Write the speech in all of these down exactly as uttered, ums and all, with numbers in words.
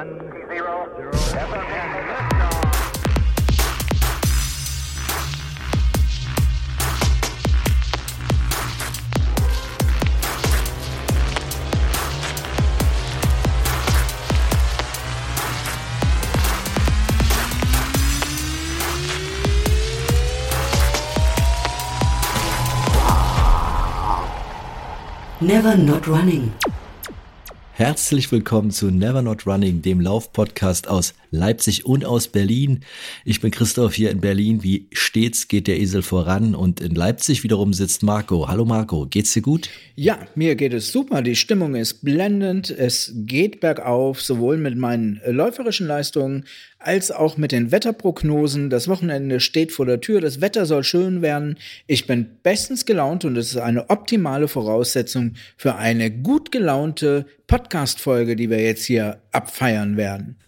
one, zero, zero, and liftoff. Never Not Running. Herzlich willkommen zu Never Not Running, dem Lauf-Podcast aus Leipzig und aus Berlin. Ich bin Christoph hier in Berlin. Wie stets geht der Esel voran und in Leipzig wiederum sitzt Marco. Hallo Marco, geht's dir gut? Ja, mir geht es super. Die Stimmung ist blendend. Es geht bergauf, sowohl mit meinen läuferischen Leistungen als auch mit den Wetterprognosen. Das Wochenende steht vor der Tür. Das Wetter soll schön werden. Ich bin bestens gelaunt und es ist eine optimale Voraussetzung für eine gut gelaunte Podcast-Folge, die wir jetzt hier abfeiern werden.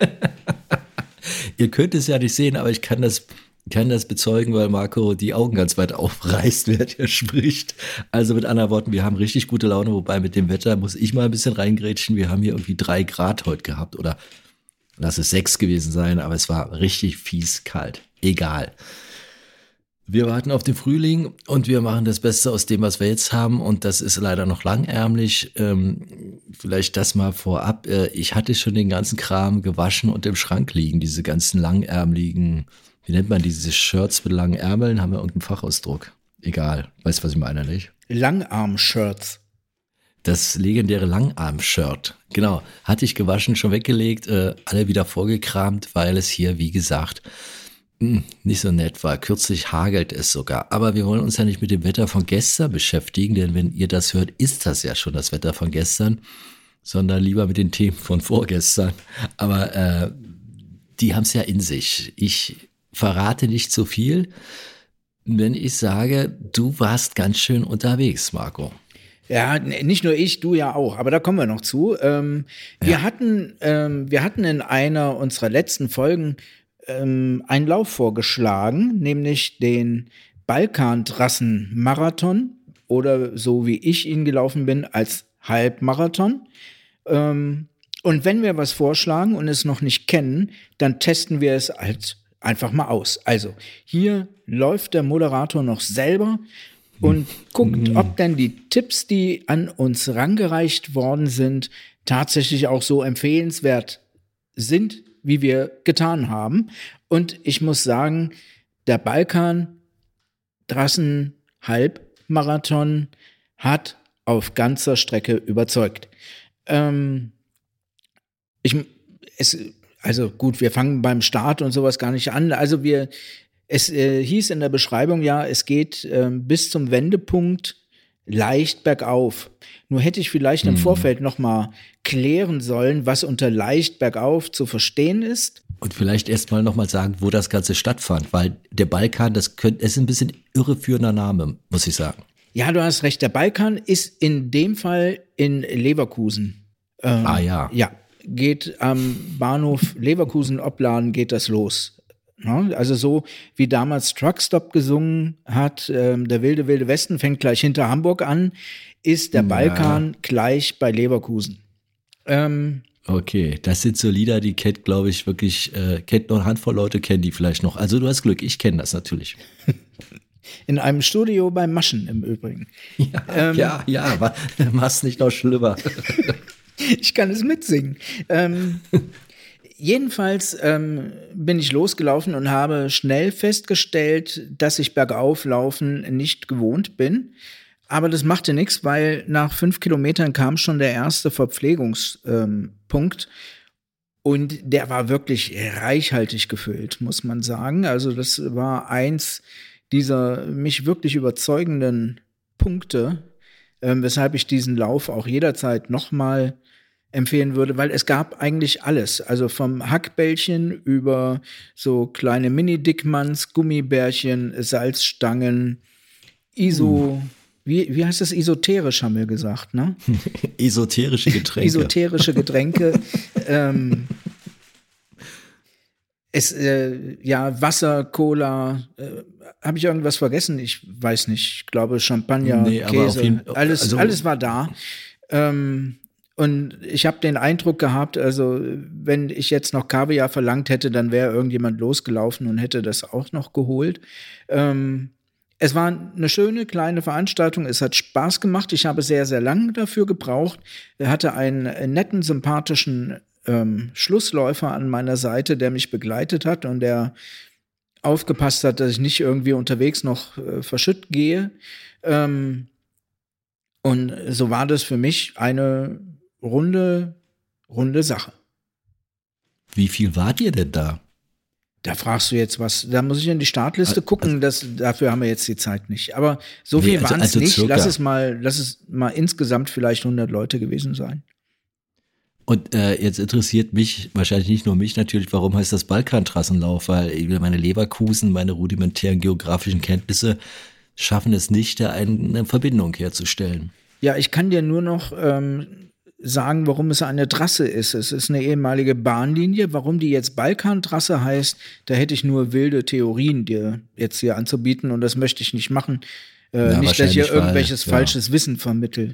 Ihr könnt es ja nicht sehen, aber ich kann das, kann das bezeugen, weil Marco die Augen ganz weit aufreißt, während er spricht. Also mit anderen Worten, wir haben richtig gute Laune, wobei mit dem Wetter muss ich mal ein bisschen reingrätschen. Wir haben hier irgendwie drei Grad heute gehabt oder lass es sechs gewesen sein, aber es war richtig fies kalt. Egal. Wir warten auf den Frühling und wir machen das Beste aus dem, was wir jetzt haben. Und das ist leider noch langärmlich. Ähm, vielleicht das mal vorab. Äh, ich hatte schon den ganzen Kram gewaschen und im Schrank liegen. Diese ganzen langärmeligen, wie nennt man diese Shirts mit langen Ärmeln? Haben wir irgendeinen Fachausdruck? Egal. Weißt du, was ich meine, nicht? Langarm-Shirts. Das legendäre Langarm-Shirt. Genau. Hatte ich gewaschen, schon weggelegt, äh, alle wieder vorgekramt, weil es hier, wie gesagt, nicht so nett war. Kürzlich hagelt es sogar. Aber wir wollen uns ja nicht mit dem Wetter von gestern beschäftigen, denn wenn ihr das hört, ist das ja schon das Wetter von gestern, sondern lieber mit den Themen von vorgestern. Aber äh, die haben es ja in sich. Ich verrate nicht so viel, wenn ich sage, du warst ganz schön unterwegs, Marco. Ja, nicht nur ich, du ja auch, aber da kommen wir noch zu. Ähm, ja. Wir hatten, ähm, wir hatten in einer unserer letzten Folgen einen Lauf vorgeschlagen, nämlich den Balkantrassen-Marathon oder so wie ich ihn gelaufen bin, als Halbmarathon. Und wenn wir was vorschlagen und es noch nicht kennen, dann testen wir es halt einfach mal aus. Also hier läuft der Moderator noch selber und guckt, ob denn die Tipps, die an uns rangereicht worden sind, tatsächlich auch so empfehlenswert sind, wie wir getan haben. Und ich muss sagen, der Balkan-Trassen-Halbmarathon hat auf ganzer Strecke überzeugt. Ähm, ich, es, also gut, wir fangen beim Start und sowas gar nicht an. Also wir, es äh, hieß in der Beschreibung ja, es geht äh, bis zum Wendepunkt leicht bergauf. Nur hätte ich vielleicht im Vorfeld noch mal klären sollen, was unter leicht bergauf zu verstehen ist. Und vielleicht erst mal noch mal sagen, wo das Ganze stattfand, weil der Balkan, das könnte, ist ein bisschen irreführender Name, muss ich sagen. Ja, du hast recht. Der Balkan ist in dem Fall in Leverkusen. Ähm, ah ja. Ja, geht am Bahnhof Leverkusen-Opladen geht das los. Ja, also so wie damals Truckstop gesungen hat, ähm, der wilde, wilde Westen fängt gleich hinter Hamburg an, ist der Balkan ja gleich bei Leverkusen. Ähm, okay, das sind so Lieder, die kennt, glaube ich, wirklich, äh, kennt noch eine Handvoll Leute, kennen die vielleicht noch. Also du hast Glück, ich kenne das natürlich. In einem Studio bei Maschen im Übrigen. Ja, ähm, ja, ja, mach's nicht noch schlimmer. Ich kann es mitsingen. Ähm, Jedenfalls ähm, bin ich losgelaufen und habe schnell festgestellt, dass ich bergauf laufen nicht gewohnt bin. Aber das machte nichts, weil nach fünf Kilometern kam schon der erste Verpflegungspunkt. Ähm, und der war wirklich reichhaltig gefüllt, muss man sagen. Also das war eins dieser mich wirklich überzeugenden Punkte, ähm, weshalb ich diesen Lauf auch jederzeit nochmal empfehlen würde, weil es gab eigentlich alles. Also vom Hackbällchen über so kleine Mini-Dickmanns, Gummibärchen, Salzstangen, Iso, hm. wie, wie heißt das? Esoterisch haben wir gesagt, ne? Esoterische Getränke. Esoterische Getränke. ähm, es, äh, ja, Wasser, Cola, äh, habe ich irgendwas vergessen? Ich weiß nicht. Ich glaube Champagner, nee, Käse, jeden, alles, also, alles war da. Ähm, Und ich habe den Eindruck gehabt, also wenn ich jetzt noch Kaviar verlangt hätte, dann wäre irgendjemand losgelaufen und hätte das auch noch geholt. Ähm, es war eine schöne kleine Veranstaltung, es hat Spaß gemacht. Ich habe sehr, sehr lange dafür gebraucht. Er hatte einen netten, sympathischen ähm, Schlussläufer an meiner Seite, der mich begleitet hat und der aufgepasst hat, dass ich nicht irgendwie unterwegs noch äh, verschütt gehe. Ähm, und so war das für mich eine runde, runde Sache. Wie viel wart ihr denn da? Da fragst du jetzt was, da muss ich in die Startliste Also, gucken, das, dafür haben wir jetzt die Zeit nicht. Aber so Nee, viel also- waren es also nicht. circa. Lass es mal, lass es mal insgesamt vielleicht hundert Leute gewesen sein. Und äh, jetzt interessiert mich, wahrscheinlich nicht nur mich natürlich, warum heißt das Balkantrassenlauf? Weil meine Leverkusen, meine rudimentären geografischen Kenntnisse schaffen es nicht, da eine Verbindung herzustellen. Ja, ich kann dir nur noch ähm, sagen, warum es eine Trasse ist. Es ist eine ehemalige Bahnlinie. Warum die jetzt Balkantrasse heißt, da hätte ich nur wilde Theorien dir jetzt hier anzubieten und das möchte ich nicht machen. Äh, Ja, nicht, dass ich hier wahrscheinlich, weil- irgendwelches ja. falsches Wissen vermittel.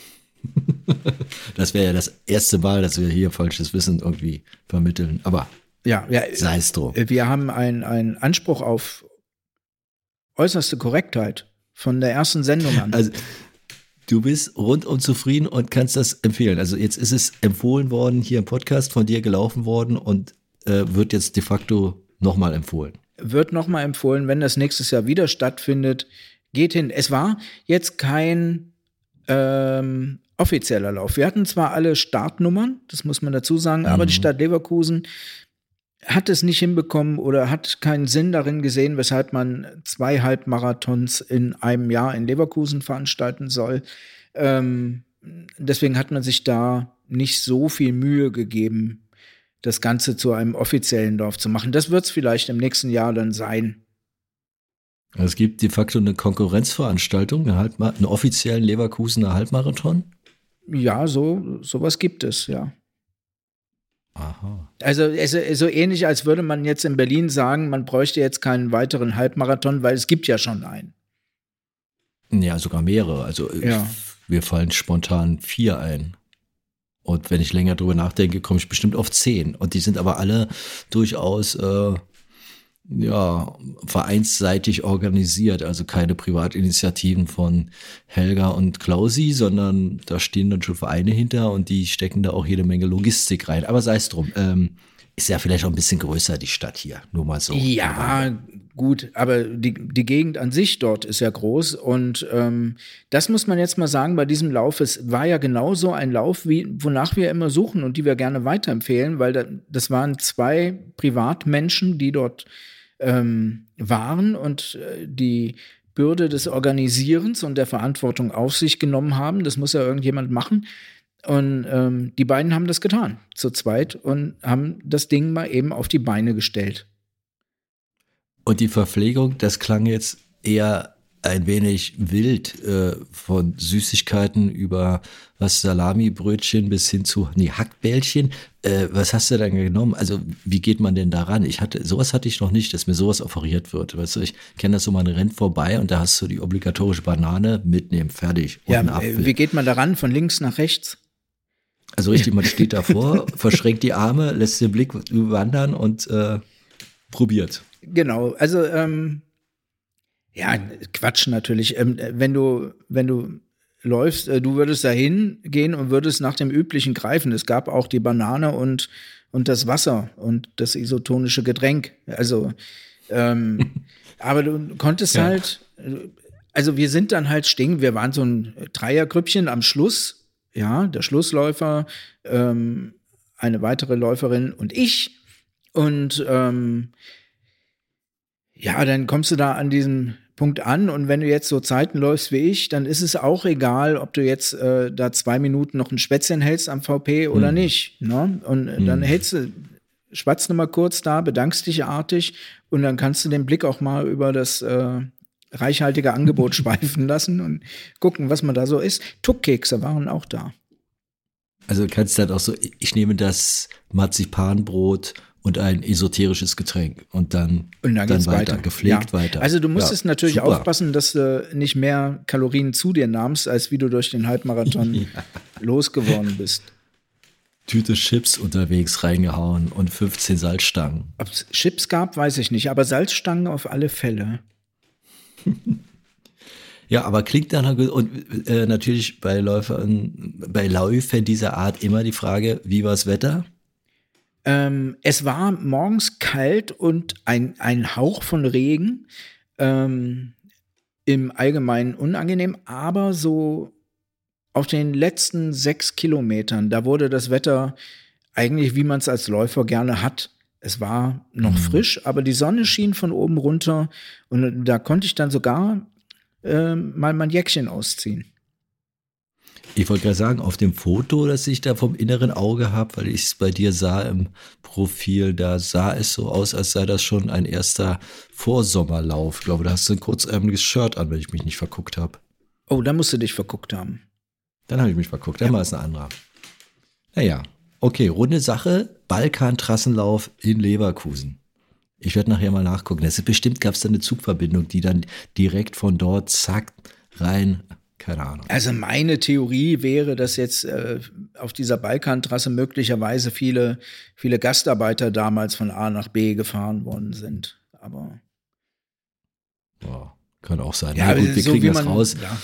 Das wäre ja das erste Mal, dass wir hier falsches Wissen irgendwie vermitteln. Aber Ja, ja, sei es drum. wir haben einen Anspruch auf äußerste Korrektheit von der ersten Sendung an. Also du bist rundum zufrieden und kannst das empfehlen. Also jetzt ist es empfohlen worden, hier im Podcast von dir gelaufen worden und äh, wird jetzt de facto nochmal empfohlen. Wird nochmal empfohlen, wenn das nächstes Jahr wieder stattfindet, geht hin. Es war jetzt kein ähm, offizieller Lauf. Wir hatten zwar alle Startnummern, das muss man dazu sagen, aber die Stadt Leverkusen hat es nicht hinbekommen oder hat keinen Sinn darin gesehen, weshalb man zwei Halbmarathons in einem Jahr in Leverkusen veranstalten soll. Ähm, deswegen hat man sich da nicht so viel Mühe gegeben, das Ganze zu einem offiziellen Lauf zu machen. Das wird es vielleicht im nächsten Jahr dann sein. Es gibt de facto eine Konkurrenzveranstaltung, eine, Halbma- einen offiziellen Leverkusener Halbmarathon. Ja, so sowas gibt es, ja. Aha. Also es ist so ähnlich, als würde man jetzt in Berlin sagen, man bräuchte jetzt keinen weiteren Halbmarathon, weil es gibt ja schon einen. Ja, sogar mehrere. Also ich- Ja. wir fallen spontan vier ein. Und wenn ich länger drüber nachdenke, komme ich bestimmt auf zehn. Und die sind aber alle durchaus äh, ja, vereinsseitig organisiert. Also keine Privatinitiativen von Helga und Klausi, sondern da stehen dann schon Vereine hinter und die stecken da auch jede Menge Logistik rein. Aber sei es drum. Ähm, ist ja vielleicht auch ein bisschen größer, die Stadt hier. Nur mal so. Ja, gut, aber die, die Gegend an sich dort ist ja groß und ähm, das muss man jetzt mal sagen bei diesem Lauf, es war ja genauso ein Lauf, wie, wonach wir immer suchen und die wir gerne weiterempfehlen, weil da, das waren zwei Privatmenschen, die dort ähm, waren und äh, die Bürde des Organisierens und der Verantwortung auf sich genommen haben. Das muss ja irgendjemand machen. Und ähm, die beiden haben das getan, zu zweit, und haben das Ding mal eben auf die Beine gestellt. Und die Verpflegung, das klang jetzt eher ein wenig wild, äh, von Süßigkeiten über was Salamibrötchen bis hin zu, nee, Hackbällchen. Äh, was hast du dann genommen? Also wie geht man denn daran? Ich hatte, sowas hatte ich noch nicht, dass mir sowas offeriert wird. Weißt du, ich kenne das so, man rennt vorbei und da hast du die obligatorische Banane mitnehmen, fertig. Und Ja, einen äh, Apfel. wie geht man daran? Von links nach rechts? Also richtig, man steht davor, verschränkt die Arme, lässt den Blick wandern und äh, probiert. Genau, also ähm, ja, Quatsch natürlich. Ähm, wenn du, wenn du läufst, äh, du würdest da hingehen und würdest nach dem Üblichen greifen. Es gab auch die Banane und, und das Wasser und das isotonische Getränk. Also, ähm, aber du konntest Ja. halt, also wir sind dann halt stehen, wir waren so ein Dreiergrüppchen am Schluss, ja, der Schlussläufer, ähm, eine weitere Läuferin und ich. Und ähm, ja, dann kommst du da an diesem Punkt an und wenn du jetzt so Zeiten läufst wie ich, dann ist es auch egal, ob du jetzt äh, da zwei Minuten noch ein Schwätzchen hältst am V P oder Hm. nicht. Ne? Und äh, dann hältst du, schwatzt noch mal kurz da, bedankst dich artig und dann kannst du den Blick auch mal über das äh, reichhaltige Angebot schweifen lassen und gucken, was man da so isst. Tuckkekse waren auch da. Also du kannst dann auch so, ich nehme das Marzipanbrot und ein esoterisches Getränk und dann, Und dann geht's weiter. gepflegt Ja. weiter. Also du musstest Ja, natürlich super. aufpassen, dass du nicht mehr Kalorien zu dir nahmst, als wie du durch den Halbmarathon losgeworden bist. Tüte Chips unterwegs reingehauen und fünfzehn Salzstangen. Ob es Chips gab, weiß ich nicht, aber Salzstangen auf alle Fälle. Ja, aber klingt dann und äh, natürlich bei Läufern, bei Läufen dieser Art immer die Frage, wie war das Wetter? Ähm, es war morgens kalt und ein, ein Hauch von Regen. Ähm, im Allgemeinen unangenehm, aber so auf den letzten sechs Kilometern, da wurde das Wetter eigentlich, wie man es als Läufer gerne hat. Es war noch mhm. frisch, aber die Sonne schien von oben runter und da konnte ich dann sogar äh, mal mein Jäckchen ausziehen. Ich wollte gerade sagen, auf dem Foto, das ich da vom inneren Auge habe, weil ich es bei dir sah im Profil, da sah es so aus, als sei das schon ein erster Vorsommerlauf. Ich glaube, da hast du ein kurzärmeliges Shirt an, wenn ich mich nicht verguckt habe. Oh, da musst du dich verguckt haben. Dann habe ich mich verguckt, dann ja. war es ein anderer. Naja, okay, runde Sache, Balkan-Trassenlauf in Leverkusen. Ich werde nachher mal nachgucken. Das ist, bestimmt gab es da eine Zugverbindung, die dann direkt von dort, zack, rein... Keine Ahnung. Also meine Theorie wäre, dass jetzt äh, auf dieser Balkantrasse möglicherweise viele, viele Gastarbeiter damals von A nach B gefahren worden sind. Aber ja, kann auch sein. Ja, Na gut, wir so kriegen wie das man, raus ja.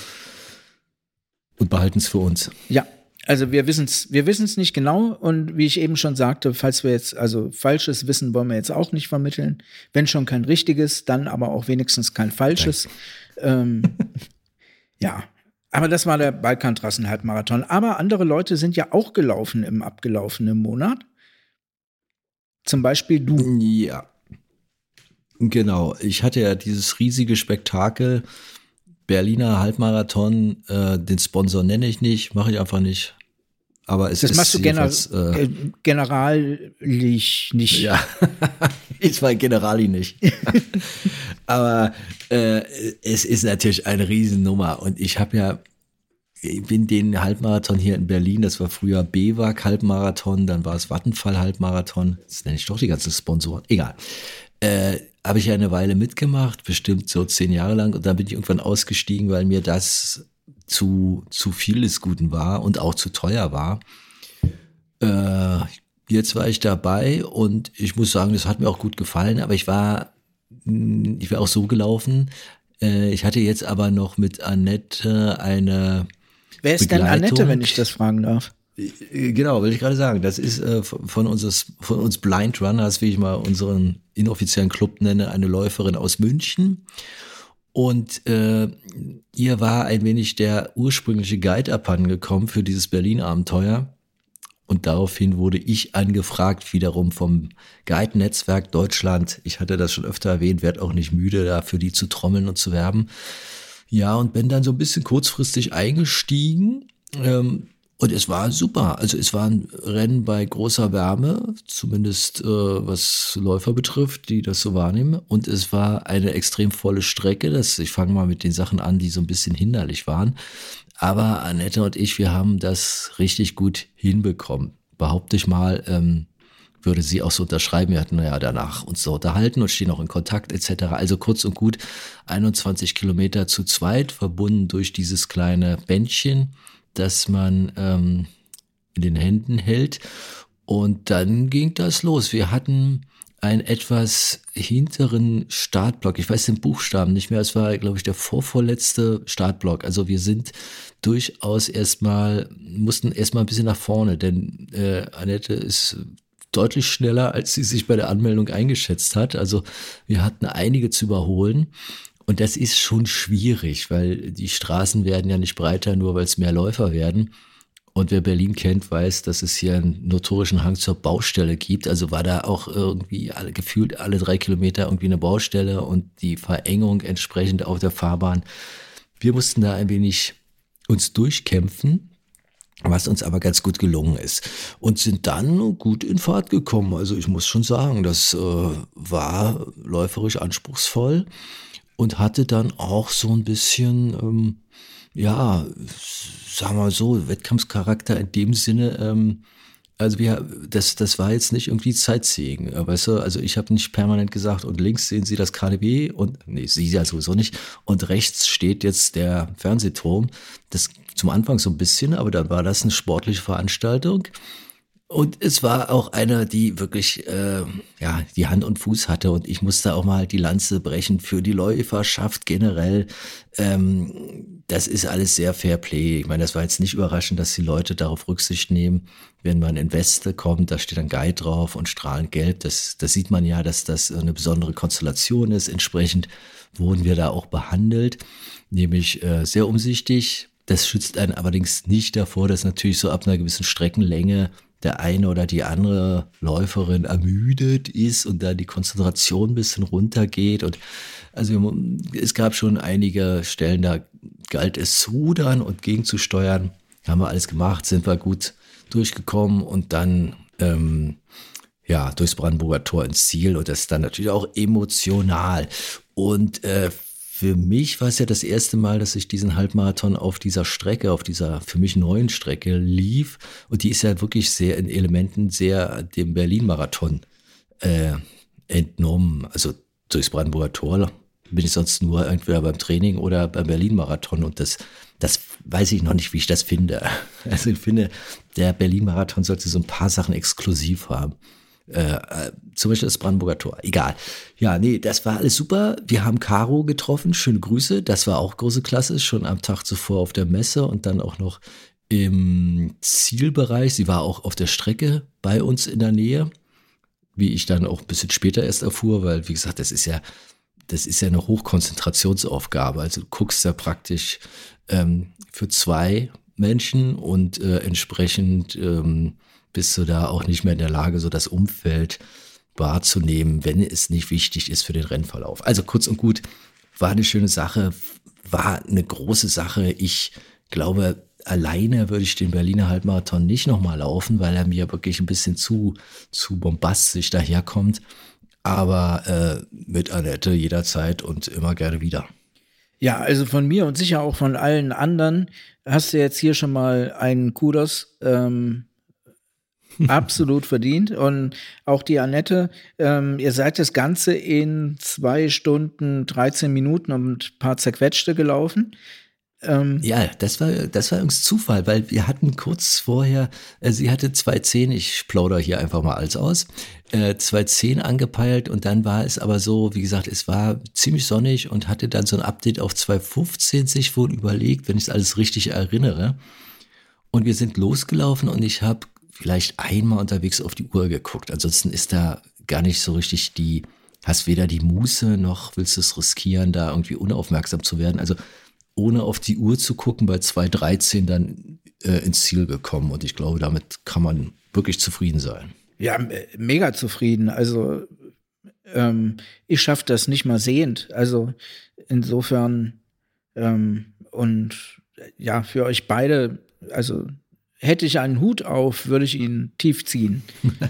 und behalten es für uns. Ja, also wir wissen es wir wissen's nicht genau. Und wie ich eben schon sagte, falls wir jetzt, also falsches Wissen wollen wir jetzt auch nicht vermitteln. Wenn schon kein richtiges, dann aber auch wenigstens kein falsches. Ähm, ja. Aber das war der Balkantrassen-Halbmarathon. Aber andere Leute sind ja auch gelaufen im abgelaufenen Monat. Zum Beispiel du. Ja, genau. Ich hatte ja dieses riesige Spektakel, Berliner Halbmarathon. Äh, den Sponsor nenne ich nicht, mache ich einfach nicht. Aber es das ist machst du gener- äh, generallich nicht. Ja, ich war Generali nicht. Aber äh, es ist natürlich eine Riesennummer. Und ich habe ja, ich bin den Halbmarathon hier in Berlin, das war früher B W A G Halbmarathon, dann war es Vattenfall Halbmarathon. Das nenne ich doch die ganzen Sponsoren. Egal. Äh, habe ich ja eine Weile mitgemacht, bestimmt so zehn Jahre lang. Und dann bin ich irgendwann ausgestiegen, weil mir das zu, zu viel des Guten war und auch zu teuer war. Äh, jetzt war ich dabei und ich muss sagen, das hat mir auch gut gefallen, aber ich war, ich war auch so gelaufen. Äh, ich hatte jetzt aber noch mit Annette eine Wer ist Begleitung. denn Annette, wenn ich das fragen darf? Genau, will ich gerade sagen. Das ist äh, von, unseres, von uns Blind Runners, wie ich mal unseren inoffiziellen Club nenne, eine Läuferin aus München. Und äh, ihr war ein wenig der ursprüngliche Guide abhandengekommen für dieses Berlin-Abenteuer. Und daraufhin wurde ich angefragt, wiederum vom Guide-Netzwerk Deutschland. Ich hatte das schon öfter erwähnt, werde auch nicht müde, da für die zu trommeln und zu werben. Ja, und bin dann so ein bisschen kurzfristig eingestiegen. Ähm, Und es war super. Also es war ein Rennen bei großer Wärme, zumindest äh, was Läufer betrifft, die das so wahrnehmen. Und es war eine extrem volle Strecke. Das, ich fange mal mit den Sachen an, die so ein bisschen hinderlich waren. Aber Annette und ich, wir haben das richtig gut hinbekommen. Behaupte ich mal, ähm, würde sie auch so unterschreiben. Wir hatten ja danach uns so unterhalten und stehen auch in Kontakt et cetera. Also kurz und gut einundzwanzig Kilometer zu zweit, verbunden durch dieses kleine Bändchen, das man ähm, in den Händen hält. Und dann ging das los. Wir hatten einen etwas hinteren Startblock. Ich weiß den Buchstaben nicht mehr. Es war, glaube ich, der vorvorletzte Startblock. Also wir sind durchaus erstmal, mussten erstmal ein bisschen nach vorne, denn äh, Annette ist deutlich schneller, als sie sich bei der Anmeldung eingeschätzt hat. Also wir hatten einige zu überholen. Und das ist schon schwierig, weil die Straßen werden ja nicht breiter, nur weil es mehr Läufer werden. Und wer Berlin kennt, weiß, dass es hier einen notorischen Hang zur Baustelle gibt. Also war da auch irgendwie alle, gefühlt alle drei Kilometer irgendwie eine Baustelle und die Verengung entsprechend auf der Fahrbahn. Wir mussten da ein wenig uns durchkämpfen, was uns aber ganz gut gelungen ist. Und sind dann gut in Fahrt gekommen. Also ich muss schon sagen, das äh, war läuferisch anspruchsvoll. Und hatte dann auch so ein bisschen, ähm, ja, sagen wir mal so, Wettkampfscharakter in dem Sinne, ähm, also wir, das, das war jetzt nicht irgendwie Sightseeing, weißt du, also ich habe nicht permanent gesagt, und links sehen Sie das K D W und, nee, Sie ja sowieso nicht, und rechts steht jetzt der Fernsehturm, das zum Anfang so ein bisschen, aber dann war das eine sportliche Veranstaltung. Und es war auch einer, die wirklich äh, ja, die Hand und Fuß hatte. Und ich musste auch mal die Lanze brechen für die Läuferschaft generell. Ähm, das ist alles sehr Fair Play. Ich meine, das war jetzt nicht überraschend, dass die Leute darauf Rücksicht nehmen, wenn man in Weste kommt, da steht ein Guide drauf und strahlend gelb. Das, das sieht man ja, dass das eine besondere Konstellation ist. Entsprechend wurden wir da auch behandelt, nämlich äh, sehr umsichtig. Das schützt einen allerdings nicht davor, dass natürlich so ab einer gewissen Streckenlänge der eine oder die andere Läuferin ermüdet ist und da die Konzentration ein bisschen runtergeht. Und also es gab schon einige Stellen, da galt es zu rudern und gegenzusteuern. Haben wir alles gemacht, sind wir gut durchgekommen und dann ähm, ja durchs Brandenburger Tor ins Ziel. Und das ist dann natürlich auch emotional. Und äh, für mich war es ja das erste Mal, dass ich diesen Halbmarathon auf dieser Strecke, auf dieser für mich neuen Strecke lief. Und die ist ja wirklich sehr in Elementen sehr dem Berlin-Marathon äh, entnommen. Also durchs Brandenburger Tor bin ich sonst nur entweder beim Training oder beim Berlin-Marathon. Und das, das weiß ich noch nicht, wie ich das finde. Also ich finde, der Berlin-Marathon sollte so ein paar Sachen exklusiv haben. Äh, zum Beispiel das Brandenburger Tor. Egal. Ja, nee, das war alles super. Wir haben Caro getroffen. Schöne Grüße. Das war auch große Klasse. Schon am Tag zuvor auf der Messe und dann auch noch im Zielbereich. Sie war auch auf der Strecke bei uns in der Nähe. Wie ich dann auch ein bisschen später erst erfuhr, weil, wie gesagt, das ist ja, das ist ja eine Hochkonzentrationsaufgabe. Also du guckst ja praktisch ähm, für zwei Menschen und äh, entsprechend ähm, bist du da auch nicht mehr in der Lage, so das Umfeld wahrzunehmen, wenn es nicht wichtig ist für den Rennverlauf. Also kurz und gut, war eine schöne Sache, war eine große Sache. Ich glaube, alleine würde ich den Berliner Halbmarathon nicht nochmal laufen, weil er mir wirklich ein bisschen zu, zu bombastisch daherkommt. Aber äh, mit Annette jederzeit und immer gerne wieder. Ja, also von mir und sicher auch von allen anderen hast du jetzt hier schon mal einen Kudos ähm, absolut verdient. Und auch die Annette, ähm, ihr seid das Ganze in zwei Stunden, dreizehn Minuten und ein paar zerquetschte gelaufen. Ähm, ja, das war, das war übrigens Zufall, weil wir hatten kurz vorher, äh, sie hatte zwei zehn, ich plaudere hier einfach mal alles aus, äh, zwei zehn angepeilt und dann war es aber so, wie gesagt, es war ziemlich sonnig und hatte dann so ein Update auf zwei fünfzehn sich wohl überlegt, wenn ich es alles richtig erinnere. Und wir sind losgelaufen und ich habe vielleicht einmal unterwegs auf die Uhr geguckt. Ansonsten ist da gar nicht so richtig die, hast weder die Muße noch willst du es riskieren, da irgendwie unaufmerksam zu werden. Also ohne auf die Uhr zu gucken, bei zwei dreizehn dann äh, ins Ziel gekommen. Und ich glaube, damit kann man wirklich zufrieden sein. Ja, mega zufrieden. Also ähm, ich schaffe das nicht mal sehend. Also insofern ähm, und ja, für euch beide, also hätte ich einen Hut auf, würde ich ihn tief ziehen.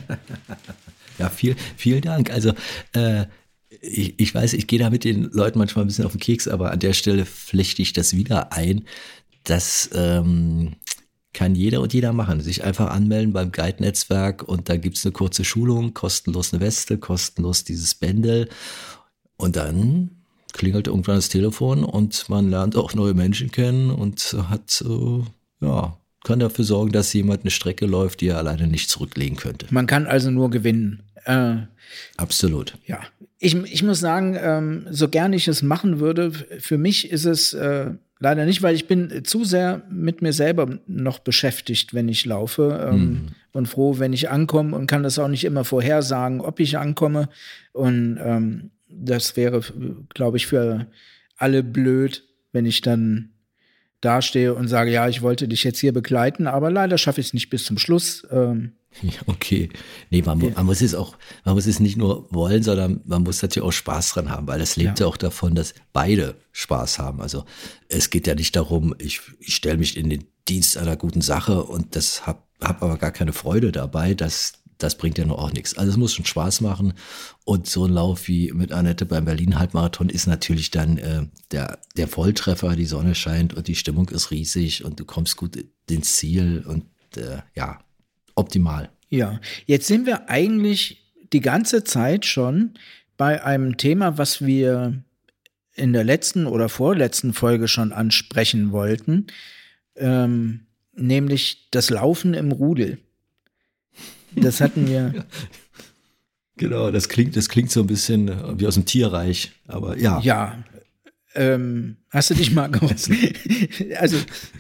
Ja, viel, vielen Dank. Also äh, ich, ich weiß, ich gehe da mit den Leuten manchmal ein bisschen auf den Keks, aber an der Stelle flechte ich das wieder ein. Das ähm, kann jeder und jeder machen. Sich einfach anmelden beim Guide-Netzwerk und da gibt's eine kurze Schulung, kostenlos eine Weste, kostenlos dieses Bändel und dann klingelt irgendwann das Telefon und man lernt auch neue Menschen kennen und hat, äh, ja, kann dafür sorgen, dass jemand eine Strecke läuft, die er alleine nicht zurücklegen könnte. Man kann also nur gewinnen. Äh, Absolut. Ja, ich, ich muss sagen, ähm, so gern ich es machen würde, für mich ist es äh, leider nicht, weil ich bin zu sehr mit mir selber noch beschäftigt, wenn ich laufe ähm, mhm. und froh, wenn ich ankomme und kann das auch nicht immer vorhersagen, ob ich ankomme. Und ähm, das wäre, glaube ich, für alle blöd, wenn ich dann dastehe und sage, ja, ich wollte dich jetzt hier begleiten, aber leider schaffe ich es nicht bis zum Schluss. Ähm, ja, okay. Nee, man, ja. man muss es auch, man muss es nicht nur wollen, sondern man muss natürlich auch Spaß dran haben, weil es lebt ja. ja auch davon, dass beide Spaß haben. Also es geht ja nicht darum, ich, ich stelle mich in den Dienst einer guten Sache und das hab, hab aber gar keine Freude dabei, das, das bringt ja nur auch nichts. Also es muss schon Spaß machen und so ein Lauf wie mit Annette beim Berlin-Halbmarathon ist natürlich dann äh, der, der Volltreffer, die Sonne scheint und die Stimmung ist riesig und du kommst gut ins Ziel und äh, ja, optimal. Ja, jetzt sind wir eigentlich die ganze Zeit schon bei einem Thema, was wir in der letzten oder vorletzten Folge schon ansprechen wollten, ähm, nämlich das Laufen im Rudel. Das hatten wir. Genau, das klingt, das klingt so ein bisschen wie aus dem Tierreich, aber ja. Ja. Ähm, hast du dich mal geholt? Also,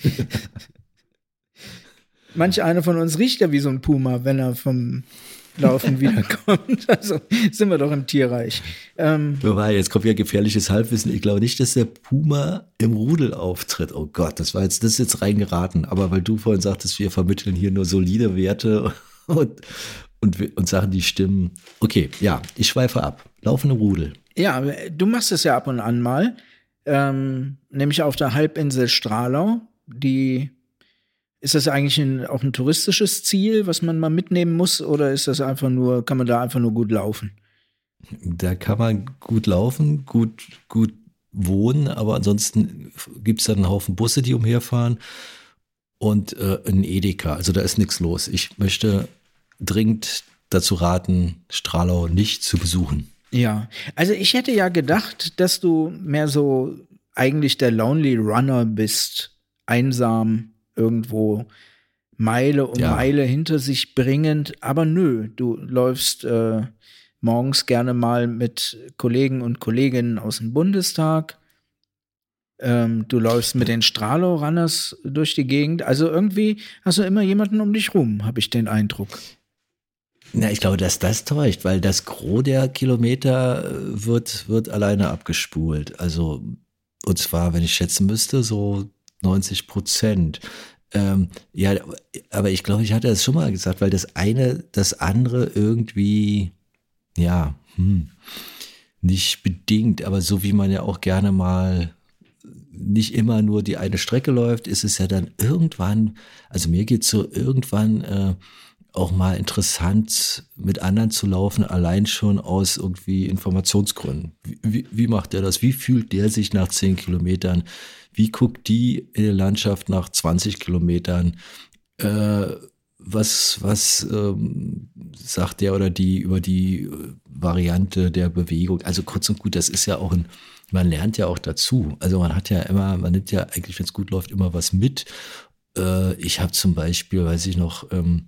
manch einer von uns riecht ja wie so ein Puma, wenn er vom Laufen wiederkommt. Also sind wir doch im Tierreich. Ähm, Wobei, jetzt kommt ja gefährliches Halbwissen. Ich glaube nicht, dass der Puma im Rudel auftritt. Oh Gott, das war jetzt, das ist jetzt reingeraten. Aber weil du vorhin sagtest, wir vermitteln hier nur solide Werte und, und, und Sachen, die stimmen. Okay, ja, ich schweife ab. Laufen im Rudel. ja, du machst es ja ab und an mal. Ähm, nämlich auf der Halbinsel Stralau. Die Ist das eigentlich ein, auch ein touristisches Ziel, was man mal mitnehmen muss, oder ist das einfach nur, kann man da einfach nur gut laufen? Da kann man gut laufen, gut, gut wohnen, aber ansonsten gibt es dann einen Haufen Busse, die umherfahren und äh, ein Edeka. Also da ist nichts los. Ich möchte dringend dazu raten, Stralau nicht zu besuchen. Ja, also ich hätte ja gedacht, dass du mehr so eigentlich der Lonely Runner bist, einsam irgendwo Meile um Ja. Meile hinter sich bringend, aber nö, du läufst äh, morgens gerne mal mit Kollegen und Kolleginnen aus dem Bundestag, ähm, du läufst mit den Stralau-Runners durch die Gegend, also irgendwie hast du immer jemanden um dich rum, habe ich den Eindruck. Na, ich glaube, dass das täuscht, weil das Gros der Kilometer äh, wird, wird alleine abgespult. Also, und zwar, wenn ich schätzen müsste, so neunzig Prozent. Ähm, ja, aber ich glaube, ich hatte das schon mal gesagt, weil das eine, das andere irgendwie, ja, hm, nicht bedingt, aber so wie man ja auch gerne mal nicht immer nur die eine Strecke läuft, ist es ja dann irgendwann, also mir geht's so irgendwann äh, auch mal interessant, mit anderen zu laufen, allein schon aus irgendwie Informationsgründen. Wie, wie, wie macht der das? Wie fühlt der sich nach zehn Kilometern? Wie guckt die in der Landschaft nach zwanzig Kilometern? Äh, was was ähm, sagt der oder die über die äh, Variante der Bewegung? Also kurz und gut, das ist ja auch ein, man lernt ja auch dazu. Also man hat ja immer, man nimmt ja eigentlich, wenn es gut läuft, immer was mit. Äh, ich habe zum Beispiel, weiß ich noch, ähm,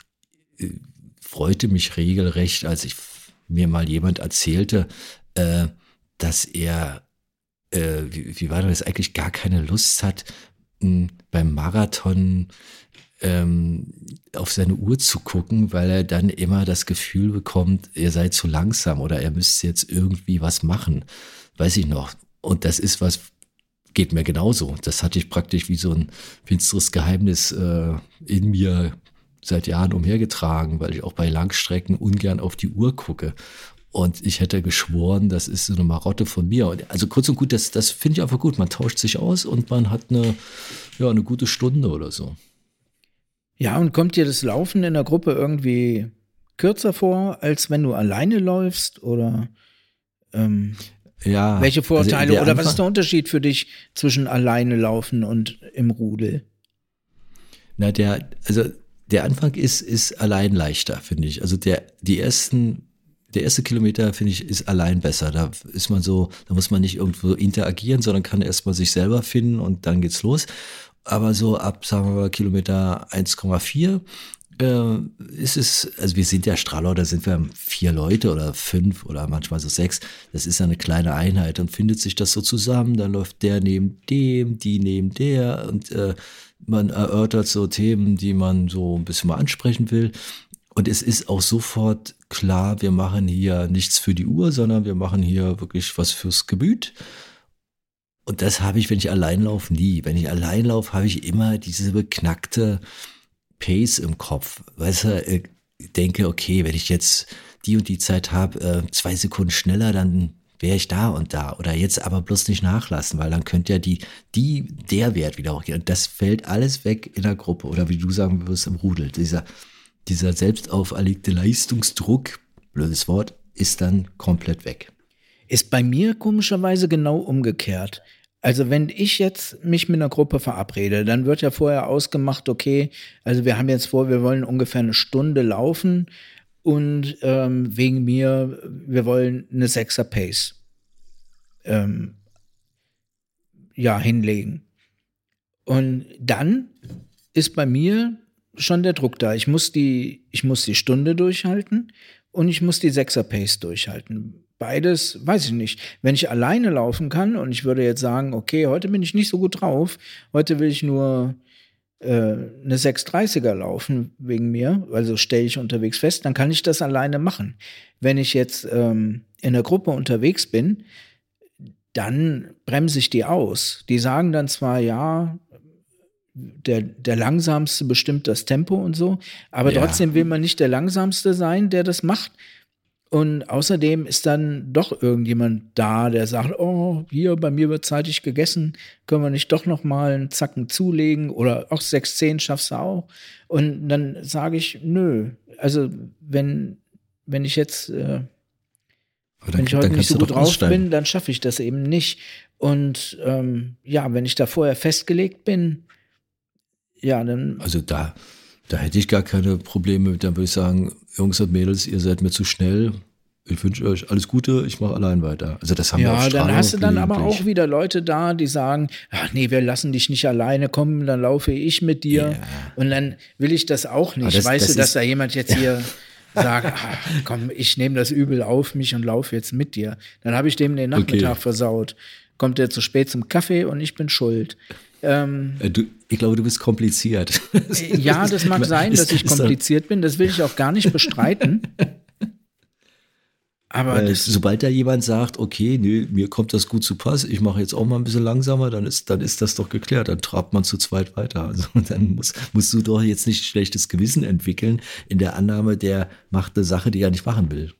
freute mich regelrecht, als ich mir mal jemand erzählte, äh, dass er, äh, wie, wie war das, eigentlich gar keine Lust hat, mh, beim Marathon ähm, auf seine Uhr zu gucken, weil er dann immer das Gefühl bekommt, er sei zu langsam oder er müsste jetzt irgendwie was machen. Weiß ich noch. Und das ist was, geht mir genauso. Das hatte ich praktisch wie so ein finsteres Geheimnis äh, in mir seit Jahren umhergetragen, weil ich auch bei Langstrecken ungern auf die Uhr gucke. Und ich hätte geschworen, das ist so eine Marotte von mir. Also kurz und gut, das, das finde ich einfach gut. Man tauscht sich aus und man hat eine, ja, eine gute Stunde oder so. Ja, und kommt dir das Laufen in der Gruppe irgendwie kürzer vor, als wenn du alleine läufst? Oder ähm, Ja. welche Vorteile also oder Anfang, was ist der Unterschied für dich zwischen alleine laufen und im Rudel? Na, der, also der Anfang ist, ist allein leichter, finde ich. Also der, die ersten, der erste Kilometer, finde ich, ist allein besser. Da ist man so, da muss man nicht irgendwo interagieren, sondern kann erstmal sich selber finden und dann geht's los. Aber so ab, sagen wir mal, Kilometer eins Komma vier äh, ist es, also wir sind ja Stralau, da sind wir vier Leute oder fünf oder manchmal so sechs. Das ist ja eine kleine Einheit und findet sich das so zusammen. Dann läuft der neben dem, die neben der und äh, man erörtert so Themen, die man so ein bisschen mal ansprechen will. Und es ist auch sofort klar, wir machen hier nichts für die Uhr, sondern wir machen hier wirklich was fürs Gemüt. Und das habe ich, wenn ich allein laufe, nie. Wenn ich allein laufe, habe ich immer diese beknackte Pace im Kopf. Weißt du, ich denke, okay, wenn ich jetzt die und die Zeit habe, äh, zwei Sekunden schneller, dann wäre ich da und da. Oder jetzt aber bloß nicht nachlassen, weil dann könnte ja die, die, der Wert wieder hochgehen. Und das fällt alles weg in der Gruppe. Oder wie du sagen würdest, im Rudel. Dieser, dieser selbst auferlegte Leistungsdruck, blödes Wort, ist dann komplett weg. Ist bei mir komischerweise genau umgekehrt. Also wenn ich jetzt mich mit einer Gruppe verabrede, dann wird ja vorher ausgemacht, okay, also wir haben jetzt vor, wir wollen ungefähr eine Stunde laufen und ähm, wegen mir, wir wollen eine Sechser Pace ähm, ja, hinlegen. Und dann ist bei mir schon der Druck da. Ich muss die, ich muss die Stunde durchhalten und ich muss die Sechser-Pace durchhalten. Beides, weiß ich nicht. Wenn ich alleine laufen kann und ich würde jetzt sagen, okay, heute bin ich nicht so gut drauf, heute will ich nur äh, eine sechs dreißiger laufen wegen mir, also stelle ich unterwegs fest, dann kann ich das alleine machen. Wenn ich jetzt ähm, in der Gruppe unterwegs bin, dann bremse ich die aus. Die sagen dann zwar, ja, Der, der Langsamste bestimmt das Tempo und so, aber Ja. trotzdem will man nicht der Langsamste sein, der das macht. Und außerdem ist dann doch irgendjemand da, der sagt, oh, hier, bei mir wird zeitig gegessen, können wir nicht doch noch mal einen Zacken zulegen oder auch sechs zehn schaffst du auch. Und dann sage ich, nö, also wenn, wenn ich jetzt, äh, Aber wenn ich heute nicht kannst so du gut doch drauf aussteigen. bin, dann schaffe ich das eben nicht. Und ähm, ja, wenn ich da vorher festgelegt bin, ja, dann Also da, da hätte ich gar keine Probleme mit. Dann würde ich sagen, Jungs und Mädels, ihr seid mir zu schnell. Ich wünsche euch alles Gute, ich mache allein weiter. Also das haben wir auf ja, dann Strava hast du dann aber gelegentlich. auch wieder Leute da, die sagen, ach nee, wir lassen dich nicht alleine kommen, dann laufe ich mit dir. Ja. Und dann will ich das auch nicht. Aber das- weißt das du, dass ist- da jemand jetzt hier sagt, ach, komm, ich nehme das übel auf mich und laufe jetzt mit dir. Dann habe ich dem den Nachmittag Okay. versaut. Kommt er zu spät zum Kaffee und ich bin schuld. Ähm, Äh, Du, ich glaube, du bist kompliziert. ja, das mag sein, dass ich Ist- ist doch- kompliziert bin. Das will ich auch gar nicht bestreiten. Aber Äh, das, sobald da jemand sagt, okay, nee, mir kommt das gut zu Pass, ich mache jetzt auch mal ein bisschen langsamer, dann ist, dann ist das doch geklärt. Dann trabt man zu zweit weiter. Also dann muss, musst du doch jetzt nicht schlechtes Gewissen entwickeln in der Annahme, der macht eine Sache, die er nicht machen will.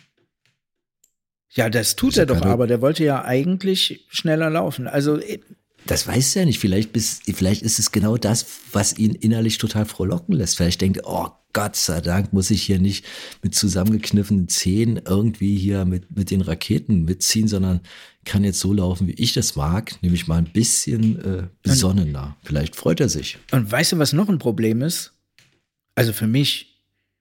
ja, das tut Das ist er doch, keine- aber der wollte ja eigentlich schneller laufen. Also äh, Das weiß er nicht. Vielleicht, bis, vielleicht ist es genau das, was ihn innerlich total frohlocken lässt. Vielleicht denkt er, oh Gott sei Dank muss ich hier nicht mit zusammengekniffenen Zähnen irgendwie hier mit, mit den Raketen mitziehen, sondern kann jetzt so laufen, wie ich das mag, nämlich mal ein bisschen äh, besonnener. Vielleicht freut er sich. Und weißt du, was noch ein Problem ist? Also für mich.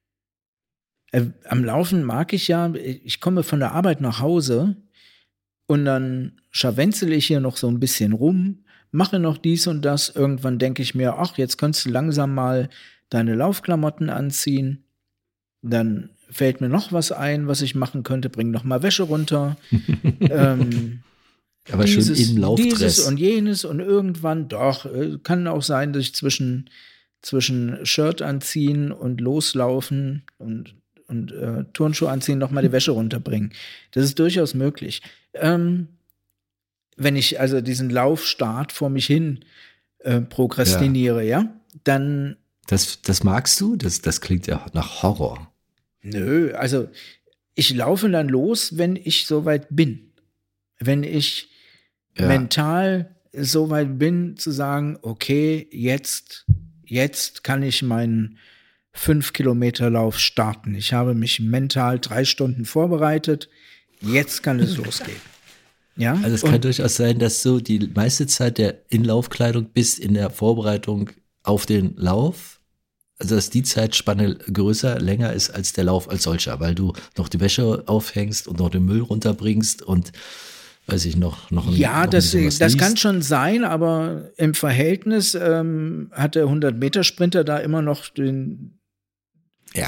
Äh, am Laufen mag ich ja, ich komme von der Arbeit nach Hause und dann scharwenzel ich hier noch so ein bisschen rum, mache noch dies und das. Irgendwann denke ich mir, ach, jetzt kannst du langsam mal deine Laufklamotten anziehen. Dann fällt mir noch was ein, was ich machen könnte. Bring noch mal Wäsche runter. ähm, Aber schön im Laufdress. Dieses und jenes und irgendwann, doch, äh, kann auch sein, dass ich zwischen, zwischen Shirt anziehen und loslaufen und, und äh, Turnschuhe anziehen noch mal die Wäsche runterbringen. Das ist durchaus möglich. Ähm, wenn ich also diesen Laufstart vor mich hin äh, prokrastiniere, ja, dann Das, das magst du? Das, das klingt ja nach Horror. nö, also ich laufe dann los, wenn ich soweit bin. Wenn ich Ja. mental soweit bin, zu sagen, okay, jetzt, jetzt kann ich meinen fünf Kilometer Lauf starten. Ich habe mich mental drei Stunden vorbereitet. Jetzt kann es losgehen. Ja. Also es Und- kann durchaus sein, dass du die meiste Zeit der in Laufkleidung bist, in der Vorbereitung auf den Lauf. Also dass die Zeitspanne größer, länger ist als der Lauf als solcher, weil du noch die Wäsche aufhängst und noch den Müll runterbringst und weiß ich noch, noch ein, Ja, noch ein das, bisschen was das kann liest. schon sein, aber im Verhältnis ähm, hat der hundert-Meter-Sprinter da immer noch den, Ja.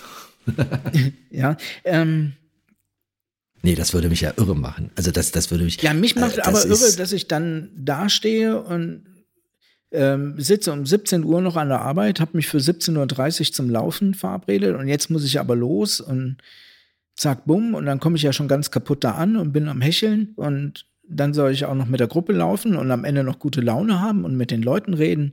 ja, ähm, Nee, das würde mich ja irre machen. Also das, das würde mich. ja, mich macht äh, aber das irre, ist- dass ich dann dastehe und ähm, sitze um siebzehn Uhr noch an der Arbeit, habe mich für siebzehn Uhr dreißig zum Laufen verabredet und jetzt muss ich aber los und zack, bumm, und dann komme ich ja schon ganz kaputt da an und bin am Hecheln und dann soll ich auch noch mit der Gruppe laufen und am Ende noch gute Laune haben und mit den Leuten reden.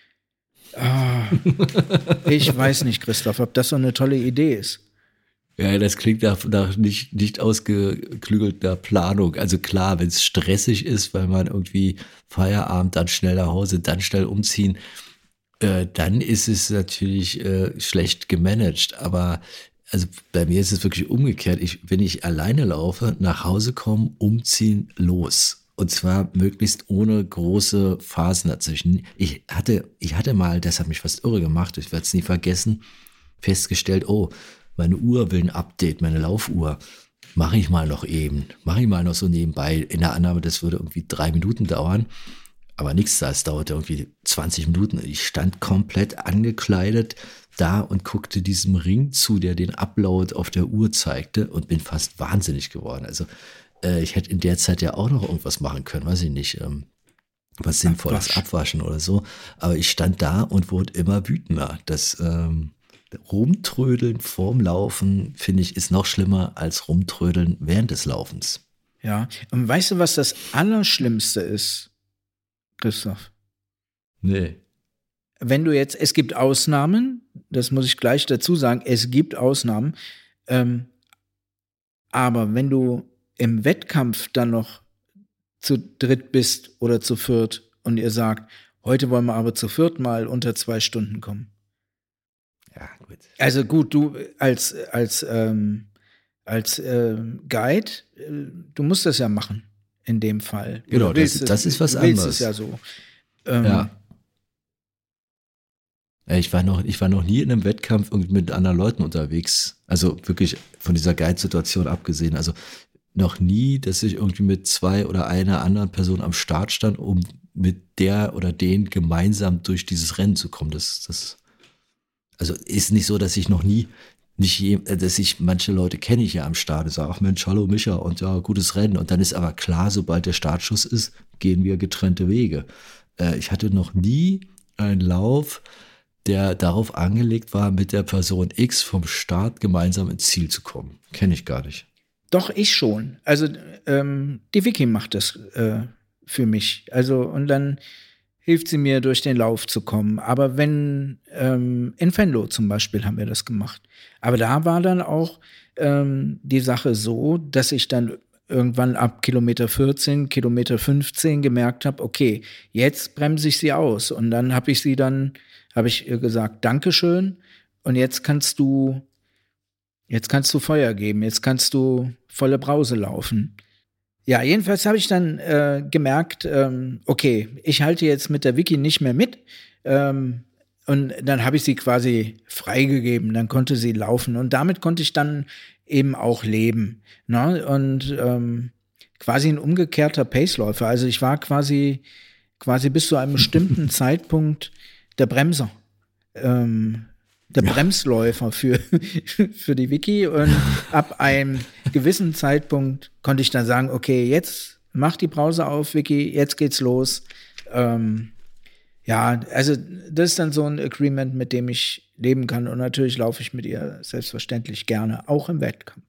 Ah, ich weiß nicht, Christoph, ob das so eine tolle Idee ist. Ja, das klingt nach, nach nicht, nicht ausgeklügelter Planung. Also klar, wenn es stressig ist, weil man irgendwie Feierabend, dann schnell nach Hause, dann schnell umziehen, äh, dann ist es natürlich äh, schlecht gemanagt. Aber also bei mir ist es wirklich umgekehrt. Ich, wenn ich alleine laufe, nach Hause kommen, umziehen, los. Und zwar möglichst ohne große Phasen dazwischen. Ich hatte, ich hatte mal, das hat mich fast irre gemacht, ich werde es nie vergessen, festgestellt, oh, meine Uhr will ein Update, meine Laufuhr. Mache ich mal noch eben. Mache ich mal noch so nebenbei, in der Annahme, das würde irgendwie drei Minuten dauern. aber nichts da. Es dauerte irgendwie zwanzig Minuten. Ich stand komplett angekleidet da und guckte diesem Ring zu, der den Upload auf der Uhr zeigte und bin fast wahnsinnig geworden. Also äh, ich hätte in der Zeit ja auch noch irgendwas machen können, weiß ich nicht, ähm, was Sinnvolles, Abwasch. abwaschen oder so. Aber ich stand da und wurde immer wütender. Das ähm, Rumtrödeln vorm Laufen, finde ich, ist noch schlimmer als Rumtrödeln während des Laufens. Ja, und weißt du, was das Allerschlimmste ist, Christoph? Nee. Wenn du jetzt, es gibt Ausnahmen, das muss ich gleich dazu sagen, es gibt Ausnahmen, ähm, aber wenn du im Wettkampf dann noch zu dritt bist oder zu viert und ihr sagt, heute wollen wir aber zu viert mal unter zwei Stunden kommen. Ja, gut. Also gut, du als, als, ähm, als ähm, Guide, äh, du musst das ja machen, in dem Fall. Genau, Du willst das- es- das ist was du willst anderes. es ja so. Ähm, Ja. Ja, Ich war noch, ich war noch nie in einem Wettkampf irgendwie mit anderen Leuten unterwegs. Also wirklich von dieser Guide-Situation abgesehen. Also noch nie, dass ich irgendwie mit zwei oder einer anderen Person am Start stand, um mit der oder den gemeinsam durch dieses Rennen zu kommen. Das, das, also ist nicht so, dass ich noch nie, nicht je, äh, dass ich, manche Leute kenne ich ja am Start, ich sage, ach Mensch, hallo Micha und ja, gutes Rennen. Und dann ist aber klar, sobald der Startschuss ist, gehen wir getrennte Wege. Äh, ich hatte noch nie einen Lauf, der darauf angelegt war, mit der Person X vom Start gemeinsam ins Ziel zu kommen. Kenne ich gar nicht. Doch, ich schon. Also ähm, die Vicky macht das äh, für mich. Also und dann hilft sie mir, durch den Lauf zu kommen. Aber wenn, ähm, in Venlo zum Beispiel haben wir das gemacht. Aber da war dann auch ähm, die Sache so, dass ich dann irgendwann ab Kilometer vierzehn, Kilometer fünfzehn gemerkt habe, okay, jetzt bremse ich sie aus. Und dann habe ich sie dann, habe ich ihr gesagt, Dankeschön. Und jetzt kannst du, jetzt kannst du Feuer geben. Jetzt kannst du volle Brause laufen. Ja, jedenfalls habe ich dann äh, gemerkt, ähm, okay, ich halte jetzt mit der Vicky nicht mehr mit. Ähm, und dann habe ich sie quasi freigegeben. Dann konnte sie laufen. Und damit konnte ich dann eben auch leben. Ne? Und ähm, quasi ein umgekehrter Paceläufer. Also ich war quasi, quasi bis zu einem bestimmten Zeitpunkt der Bremser. Ähm, der Ja. Bremsläufer für, für die Vicky. Und ab einem gewissen Zeitpunkt konnte ich dann sagen, okay, jetzt mach die Brause auf, Vicky, jetzt geht's los. Ähm, ja, also das ist dann so ein Agreement, mit dem ich leben kann. Und natürlich laufe ich mit ihr selbstverständlich gerne, auch im Wettkampf.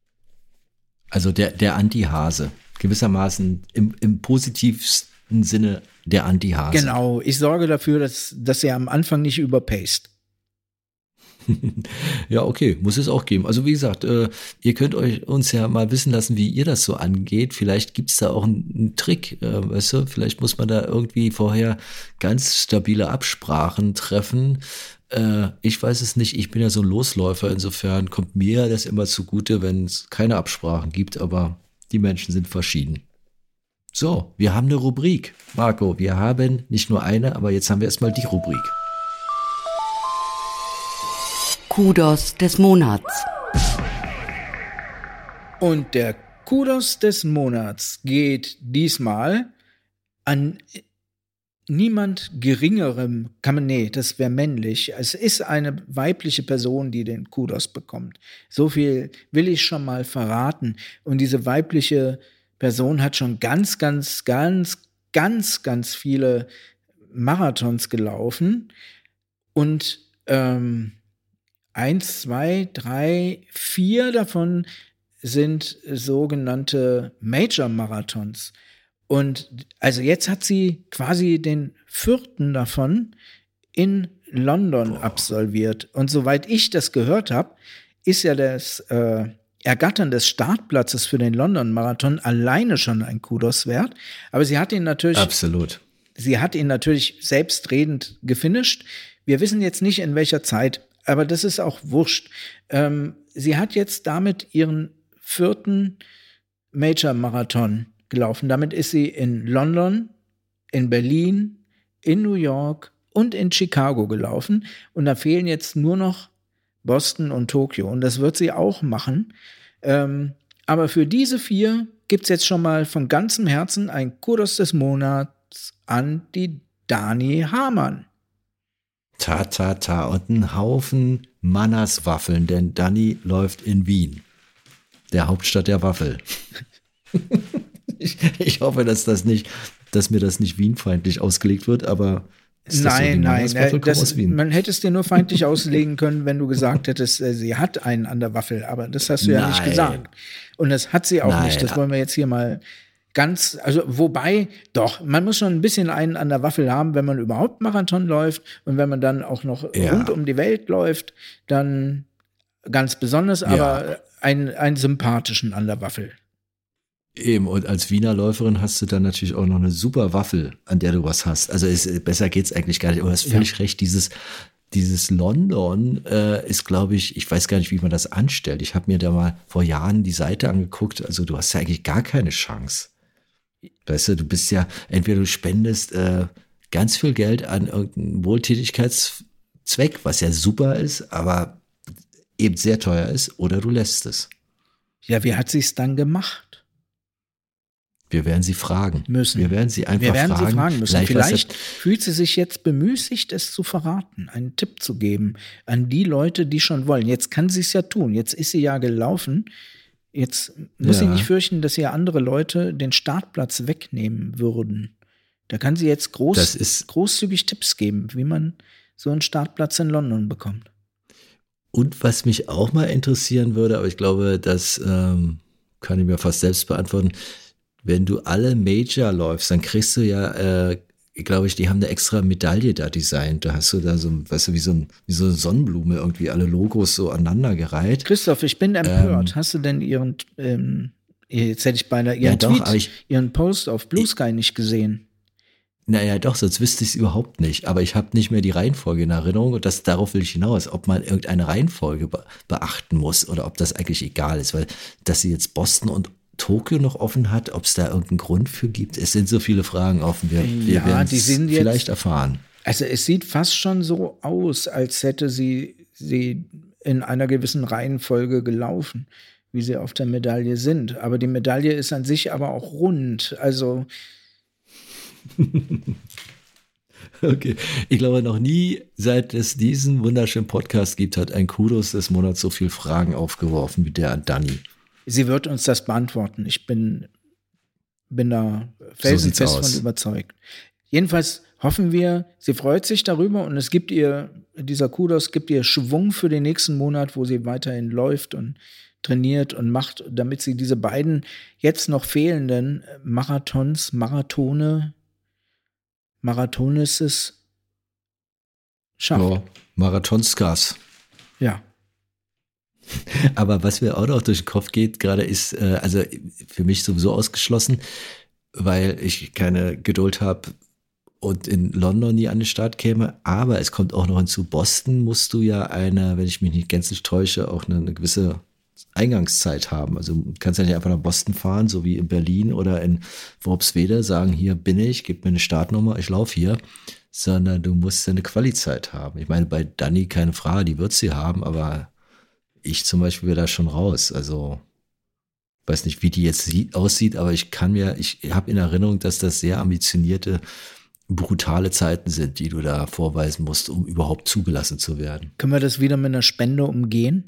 Also der, der Anti-Hase. Gewissermaßen im, im positivsten Sinne der Anti-Hase. Genau, ich sorge dafür, dass, dass sie am Anfang nicht überpaced. Ja, okay, muss es auch geben. Also wie gesagt, äh, ihr könnt euch uns ja mal wissen lassen, wie ihr das so angeht. Vielleicht gibt's da auch einen, einen Trick, äh, weißt du? Vielleicht muss man da irgendwie vorher ganz stabile Absprachen treffen. Äh, ich weiß es nicht, ich bin ja so ein Losläufer, insofern kommt mir das immer zugute, wenn es keine Absprachen gibt, aber die Menschen sind verschieden. So, wir haben eine Rubrik. Marco, wir haben nicht nur eine, aber jetzt haben wir erstmal die Rubrik. Kudos des Monats. Und der Kudos des Monats geht diesmal an niemand Geringerem, kann man, nee, das wäre männlich. Es ist eine weibliche Person, die den Kudos bekommt. So viel will ich schon mal verraten. Und diese weibliche Person hat schon ganz, ganz, ganz, ganz, ganz viele Marathons gelaufen. Und ähm, eins, zwei, drei, vier davon sind sogenannte Major-Marathons. Und also jetzt hat sie quasi den vierten davon in London Boah. absolviert. Und soweit ich das gehört habe, ist ja das äh, Ergattern des Startplatzes für den London-Marathon alleine schon ein Kudos wert. Aber sie hat ihn natürlich Absolut. Sie hat ihn natürlich selbstredend gefinisht. Wir wissen jetzt nicht, in welcher Zeit, aber das ist auch wurscht. Ähm, sie hat jetzt damit ihren vierten Major-Marathon gelaufen. Damit ist sie in London, in Berlin, in New York und in Chicago gelaufen. Und da fehlen jetzt nur noch Boston und Tokio. Und das wird sie auch machen. Ähm, aber für diese vier gibt es jetzt schon mal von ganzem Herzen ein Kudos des Monats Monats an die Dani Hamann. Ta, ta, ta. Und ein Haufen Mannerswaffeln, denn Dani läuft in Wien, der Hauptstadt der Waffel. ich, ich hoffe, dass das nicht, dass mir das nicht Wienfeindlich ausgelegt wird, aber ist das nein, so? Die nein, Mannerswaffel kommen das, aus Wien. man hätte es dir nur feindlich auslegen können, wenn du gesagt hättest, äh, sie hat einen an der Waffel, aber das hast du ja nicht Nein. gesagt. Und das hat sie auch Nein. nicht, das wollen wir jetzt hier mal ganz, also wobei, doch, man muss schon ein bisschen einen an der Waffel haben, wenn man überhaupt Marathon läuft und wenn man dann auch noch Ja. rund um die Welt läuft, dann ganz besonders, aber einen, einen sympathischen an der Waffel. Eben, und als Wiener Läuferin hast du dann natürlich auch noch eine super Waffel, an der du was hast. Also es, besser geht's eigentlich gar nicht. Aber du hast völlig Ja. recht, dieses, dieses London äh, ist, glaube ich, ich weiß gar nicht, wie man das anstellt. Ich habe mir da mal vor Jahren die Seite angeguckt. Also du hast ja eigentlich gar keine Chance. Weißt du, du bist ja, entweder du spendest äh, ganz viel Geld an irgendeinen Wohltätigkeitszweck, was ja super ist, aber eben sehr teuer ist, oder du lässt es. Ja, wie hat sie es dann gemacht? Wir werden sie fragen. Müssen. Wir werden sie einfach Wir werden fragen. sie fragen müssen. Vielleicht, was Vielleicht fühlt sie sich jetzt bemüßigt, es zu verraten, einen Tipp zu geben an die Leute, die schon wollen. Jetzt kann sie es ja tun. Jetzt ist sie ja gelaufen. Jetzt muss sie Ja. nicht fürchten, dass ihr andere Leute den Startplatz wegnehmen würden. Da kann sie jetzt groß, Das ist- großzügig Tipps geben, wie man so einen Startplatz in London bekommt. Und was mich auch mal interessieren würde, aber ich glaube, das ähm, kann ich mir fast selbst beantworten. Wenn du alle Major läufst, dann kriegst du ja, äh, glaube ich, die haben eine extra Medaille da designt. Da hast du da so, weißt du, wie so, ein, wie so eine Sonnenblume irgendwie alle Logos so aneinandergereiht. Christoph, ich bin empört. Hast du denn ihren, ähm, jetzt hätte ich beinahe ihren Ja, doch, Tweet, aber ich- ihren Post auf Blue Sky nicht gesehen? Naja, doch, sonst wüsste ich es überhaupt nicht. Aber ich habe nicht mehr die Reihenfolge in Erinnerung und das, darauf will ich hinaus, ob man irgendeine Reihenfolge be beachten muss oder ob das eigentlich egal ist, weil dass sie jetzt Boston und Tokio noch offen hat, ob es da irgendeinen Grund für gibt. Es sind so viele Fragen offen. Wir, wir Ja, werden die sind es jetzt- vielleicht erfahren. Also es sieht fast schon so aus, als hätte sie sie in einer gewissen Reihenfolge gelaufen, wie sie auf der Medaille sind. Aber die Medaille ist an sich aber auch rund. Also Okay. Ich glaube, noch nie, seit es diesen wunderschönen Podcast gibt, hat ein Kudos des Monats so viele Fragen aufgeworfen wie der an Dani. sie wird uns das beantworten. Ich bin, bin da sieht's felsenfest aus. von überzeugt. Jedenfalls hoffen wir, sie freut sich darüber und es gibt ihr, dieser Kudos gibt ihr Schwung für den nächsten Monat, wo sie weiterhin läuft und trainiert und macht, damit sie diese beiden jetzt noch fehlenden Marathons, Marathone, Marathonisses schafft. Ja, Marathonskas. Ja. Aber was mir auch noch durch den Kopf geht, gerade ist, äh, also für mich sowieso ausgeschlossen, weil ich keine Geduld habe und in London nie an den Start käme. Aber es kommt auch noch hinzu, Boston musst du ja eine, wenn ich mich nicht gänzlich täusche, auch eine, eine gewisse Eingangszeit haben. Also du kannst ja nicht einfach nach Boston fahren, so wie in Berlin oder in Worpswede, sagen, hier bin ich, gib mir eine Startnummer, ich laufe hier, sondern du musst ja eine Quali-Zeit haben. Ich meine, bei Dani keine Frage, die wird sie haben, aber ich zum Beispiel wäre da schon raus. Also weiß nicht, wie die jetzt sieht, aussieht, aber ich kann mir, ich habe in Erinnerung, dass das sehr ambitionierte, brutale Zeiten sind, die du da vorweisen musst, um überhaupt zugelassen zu werden. Können wir das wieder mit einer Spende umgehen?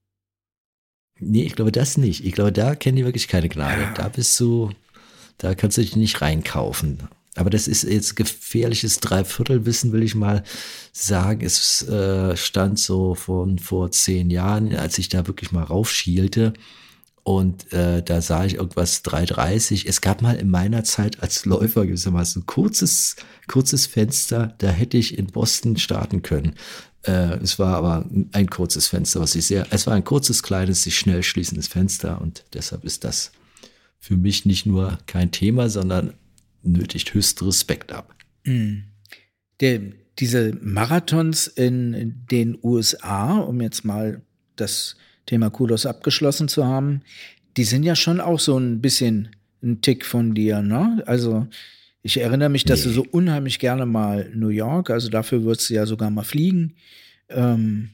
Nee, ich glaube das nicht. Ich glaube, da kennen die wirklich keine Gnade. Ja. Da bist du, da kannst du dich nicht reinkaufen. Aber das ist jetzt gefährliches Dreiviertelwissen, will ich mal sagen. Es äh, stand so von vor zehn Jahren, als ich da wirklich mal raufschielte. Und äh, da sah ich irgendwas drei dreißig. Es gab mal in meiner Zeit als Läufer gewissermaßen ein kurzes, kurzes Fenster, da hätte ich in Boston starten können. Äh, es war aber ein kurzes Fenster, was ich sehr, es war ein kurzes, kleines, sich schnell schließendes Fenster und deshalb ist das für mich nicht nur kein Thema, sondern nötigt höchsten Respekt ab. Der, diese Marathons in den U S A, um jetzt mal das Thema Kudos abgeschlossen zu haben, die sind ja schon auch so ein bisschen ein Tick von dir, ne? Also ich erinnere mich, dass Nee. du so unheimlich gerne mal New York, also dafür würdest du ja sogar mal fliegen. Ähm,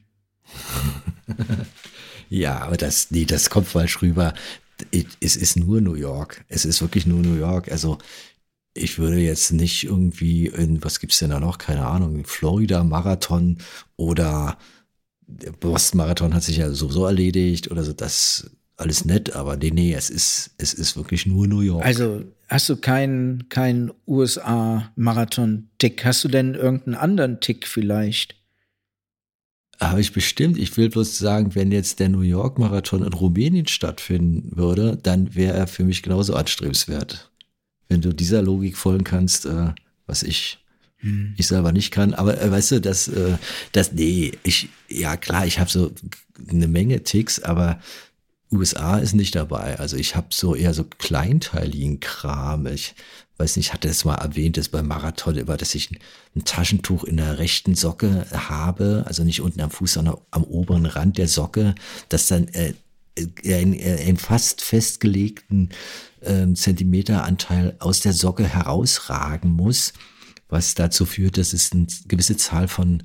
Ja, aber das, nee, das kommt falsch rüber. Es ist nur New York. Es ist wirklich nur New York. Also ich würde jetzt nicht irgendwie in, was gibt's denn da noch? Keine Ahnung, Florida-Marathon oder der Boston-Marathon hat sich ja sowieso erledigt oder so, das alles nett, aber nee, nee, es ist, es ist wirklich nur New York. Also hast du keinen keinen U S A-Marathon-Tick? Hast du denn irgendeinen anderen Tick vielleicht? Habe ich bestimmt. Ich will bloß sagen, wenn jetzt der New York Marathon in Rumänien stattfinden würde, dann wäre er für mich genauso anstrebenswert. Wenn du dieser Logik folgen kannst, äh, was ich hm. ich selber nicht kann. Aber äh, weißt du, das, äh, das, nee, ich, ja klar, ich habe so eine Menge Ticks, aber U S A ist nicht dabei. Also ich habe so eher so kleinteiligen Kram. Ich weiß nicht, ich hatte das mal erwähnt, dass beim Marathon immer, dass ich ein, ein Taschentuch in der rechten Socke habe, also nicht unten am Fuß, sondern am oberen Rand der Socke, das dann äh, einen, einen fast festgelegten äh, Zentimeteranteil aus der Socke herausragen muss, was dazu führt, dass es eine gewisse Zahl von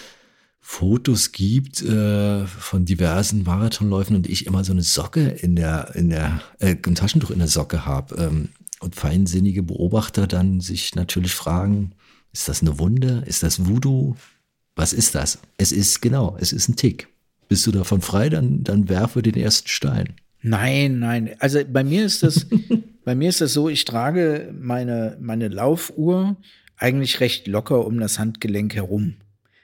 Fotos gibt äh, von diversen Marathonläufen und ich immer so eine Socke in der, in der, äh, ein Taschentuch in der Socke habe. Ähm, und feinsinnige Beobachter dann sich natürlich fragen, ist das eine Wunde? Ist das Voodoo? Was ist das? Es ist, genau, es ist ein Tick. Bist du davon frei, dann, dann werfe den ersten Stein. Nein, nein. Also bei mir ist das, bei mir ist das so, ich trage meine, meine Laufuhr eigentlich recht locker um das Handgelenk herum.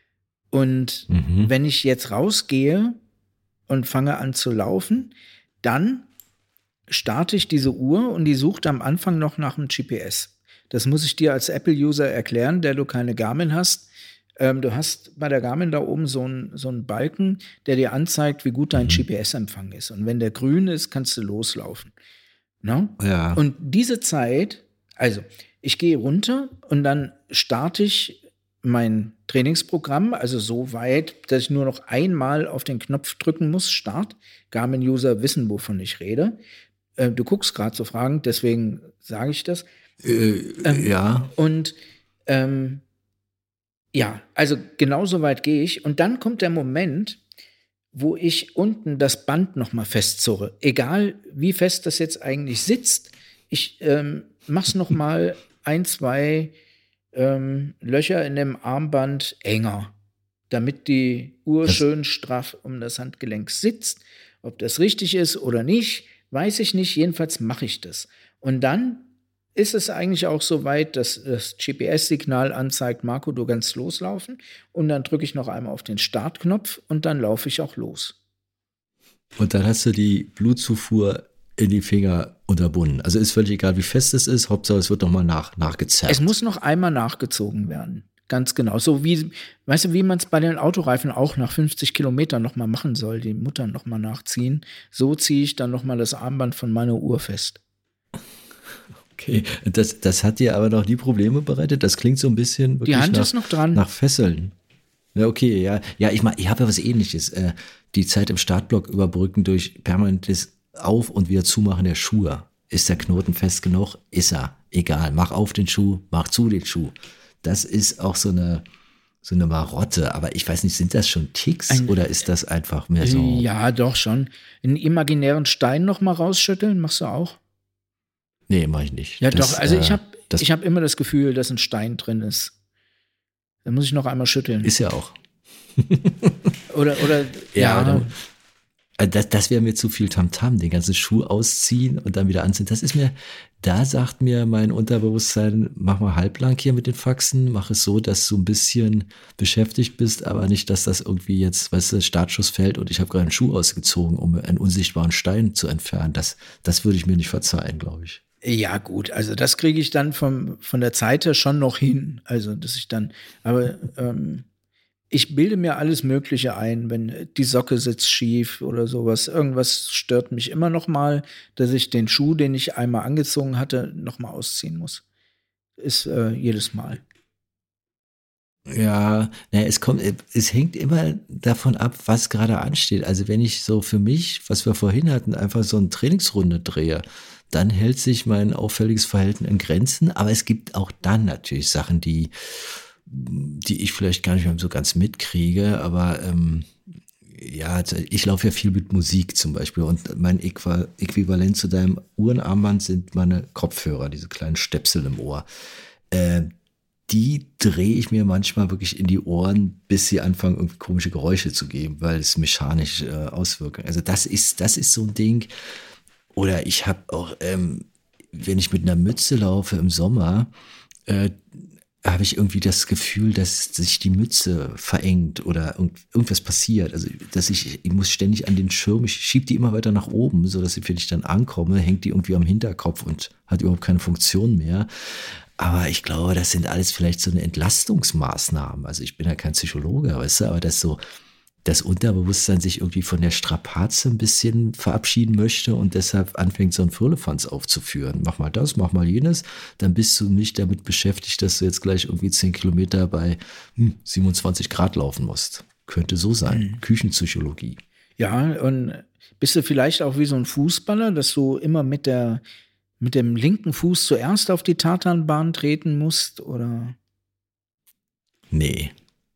Und mhm. wenn ich jetzt rausgehe und fange an zu laufen, dann starte ich diese Uhr und die sucht am Anfang noch nach einem G P S. Das muss ich dir als Apple-User erklären, der du keine Garmin hast. Ähm, du hast bei der Garmin da oben so einen so einen Balken, der dir anzeigt, wie gut dein mhm. G P S-Empfang ist. Und wenn der grün ist, kannst du loslaufen. No? Ja. Und diese Zeit, also ich gehe runter und dann starte ich mein Trainingsprogramm, also so weit, dass ich nur noch einmal auf den Knopf drücken muss, Start. Garmin-User wissen, wovon ich rede. Äh, du guckst gerade so fragend, deswegen sage ich das. Äh, ähm, ja. Und ähm, ja, also genau so weit gehe ich. Und dann kommt der Moment, wo ich unten das Band nochmal festzurre. Egal, wie fest das jetzt eigentlich sitzt, ich ähm, mach's nochmal ein, zwei Ähm, Löcher in dem Armband enger, damit die Uhr das schön straff um das Handgelenk sitzt. Ob das richtig ist oder nicht, weiß ich nicht. Jedenfalls mache ich das. Und dann ist es eigentlich auch so weit, dass das G P S-Signal anzeigt, Marco, du kannst loslaufen. Und dann drücke ich noch einmal auf den Startknopf und dann laufe ich auch los. Und dann hast du die Blutzufuhr in die Finger unterbunden. Also ist völlig egal, wie fest es ist, Hauptsache es wird nochmal nach, nachgezerrt. Es muss noch einmal nachgezogen werden. Ganz genau. So wie, weißt du, wie man es bei den Autoreifen auch nach fünfzig Kilometern nochmal machen soll, die Mutter nochmal nachziehen. So ziehe ich dann nochmal das Armband von meiner Uhr fest. Okay, das, das hat dir aber noch nie Probleme bereitet? Das klingt so ein bisschen wirklich die Hand nach, ist noch dran. nach Fesseln. Ja, okay, ja. Ja, ich meine, ich habe ja was Ähnliches. Äh, die Zeit im Startblock überbrücken durch permanentes Auf- und wieder Zumachen der Schuhe. Ist der Knoten fest genug? Ist er. Egal, mach auf den Schuh, mach zu den Schuh. Das ist auch so eine, so eine Marotte. Aber ich weiß nicht, sind das schon Ticks Ein, oder ist das einfach mehr so? Ja, doch schon. Einen imaginären Stein noch mal rausschütteln, machst du auch? Nee, mach ich nicht. Ja, das, doch. Also äh, ich habe ich hab immer das Gefühl, dass ein Stein drin ist. Da muss ich noch einmal schütteln. Ist ja auch. oder, oder, ja. ja. Dann, Das, das wäre mir zu viel Tamtam, den ganzen Schuh ausziehen und dann wieder anziehen. Das ist mir, da sagt mir mein Unterbewusstsein, mach mal halblang hier mit den Faxen, mach es so, dass du ein bisschen beschäftigt bist, aber nicht, dass das irgendwie jetzt, weißt du, Startschuss fällt und ich habe gerade einen Schuh ausgezogen, um einen unsichtbaren Stein zu entfernen. Das, das würde ich mir nicht verzeihen, glaube ich. Ja, gut, also das kriege ich dann vom, von der Zeit her schon noch hin. Also, dass ich dann, aber ähm ich bilde mir alles Mögliche ein, wenn die Socke sitzt schief oder sowas. Irgendwas stört mich immer noch mal, dass ich den Schuh, den ich einmal angezogen hatte, noch mal ausziehen muss. Ist äh, jedes Mal. Ja, naja, es kommt, es hängt immer davon ab, was gerade ansteht. Also wenn ich so für mich, was wir vorhin hatten, einfach so eine Trainingsrunde drehe, dann hält sich mein auffälliges Verhalten in Grenzen. Aber es gibt auch dann natürlich Sachen, die die ich vielleicht gar nicht mehr so ganz mitkriege, aber ähm, Ja, also ich laufe ja viel mit Musik zum Beispiel und mein Äqua- Äquivalent zu deinem Uhrenarmband sind meine Kopfhörer, diese kleinen Stöpsel im Ohr. Äh, die drehe ich mir manchmal wirklich in die Ohren, bis sie anfangen, irgendwie komische Geräusche zu geben, weil es mechanisch äh, auswirkt. Also das ist, das ist so ein Ding. Oder ich habe auch, ähm, wenn ich mit einer Mütze laufe im Sommer, äh, habe ich irgendwie das Gefühl, dass sich die Mütze verengt oder irgend, irgendwas passiert. Also, dass ich, ich muss ständig an den Schirm, ich schiebe die immer weiter nach oben, so dass ich, wenn ich dann ankomme, hängt die irgendwie am Hinterkopf und hat überhaupt keine Funktion mehr. Aber ich glaube, das sind alles vielleicht so eine Entlastungsmaßnahmen. Also ich bin ja kein Psychologe, weißt du, aber das so, das Unterbewusstsein sich irgendwie von der Strapaze ein bisschen verabschieden möchte und deshalb anfängt, so ein Firlefanz aufzuführen. Mach mal das, mach mal jenes, dann bist du nicht damit beschäftigt, dass du jetzt gleich irgendwie zehn Kilometer bei hm, siebenundzwanzig Grad laufen musst. Könnte so sein. Mhm. Küchenpsychologie. Ja, und bist du vielleicht auch wie so ein Fußballer, dass du immer mit der mit dem linken Fuß zuerst auf die Tatanbahn treten musst, oder? Nee.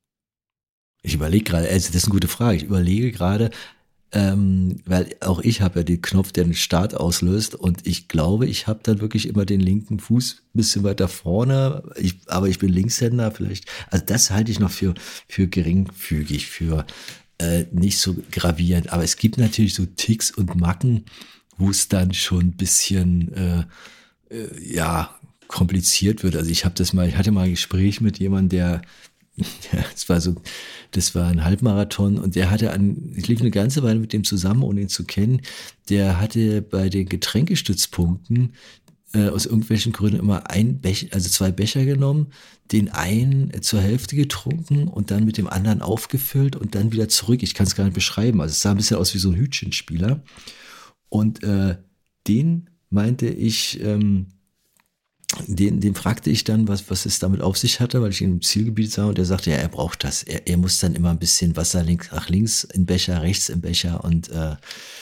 Ich überlege gerade, also das ist eine gute Frage. Ich überlege gerade, ähm, weil auch ich habe ja den Knopf, der den Start auslöst und ich glaube, ich habe dann wirklich immer den linken Fuß ein bisschen weiter vorne, ich, aber ich bin Linkshänder vielleicht. Also das halte ich noch für, für geringfügig, für äh, nicht so gravierend. Aber es gibt natürlich so Ticks und Macken, wo es dann schon ein bisschen, äh, äh, ja, kompliziert wird. Also ich habe das mal, ich hatte mal ein Gespräch mit jemandem, der Ja, das war so, das war ein Halbmarathon und der hatte an, ich lief eine ganze Weile mit dem zusammen, ohne ihn zu kennen. Der hatte bei den Getränkestützpunkten äh, aus irgendwelchen Gründen immer ein Becher, also zwei Becher genommen, den einen zur Hälfte getrunken und dann mit dem anderen aufgefüllt und dann wieder zurück. Ich kann es gar nicht beschreiben. Also es sah ein bisschen aus wie so ein Hütchenspieler. Und äh, den meinte ich, ähm, Den, den fragte ich dann, was, was es damit auf sich hatte, weil ich ihn im Zielgebiet sah und er sagte, ja, er braucht das. Er, er muss dann immer ein bisschen Wasser links, nach links im Becher, rechts im Becher und äh,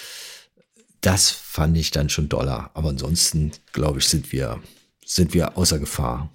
das fand ich dann schon doller. Aber ansonsten, glaube ich, sind wir, sind wir außer Gefahr.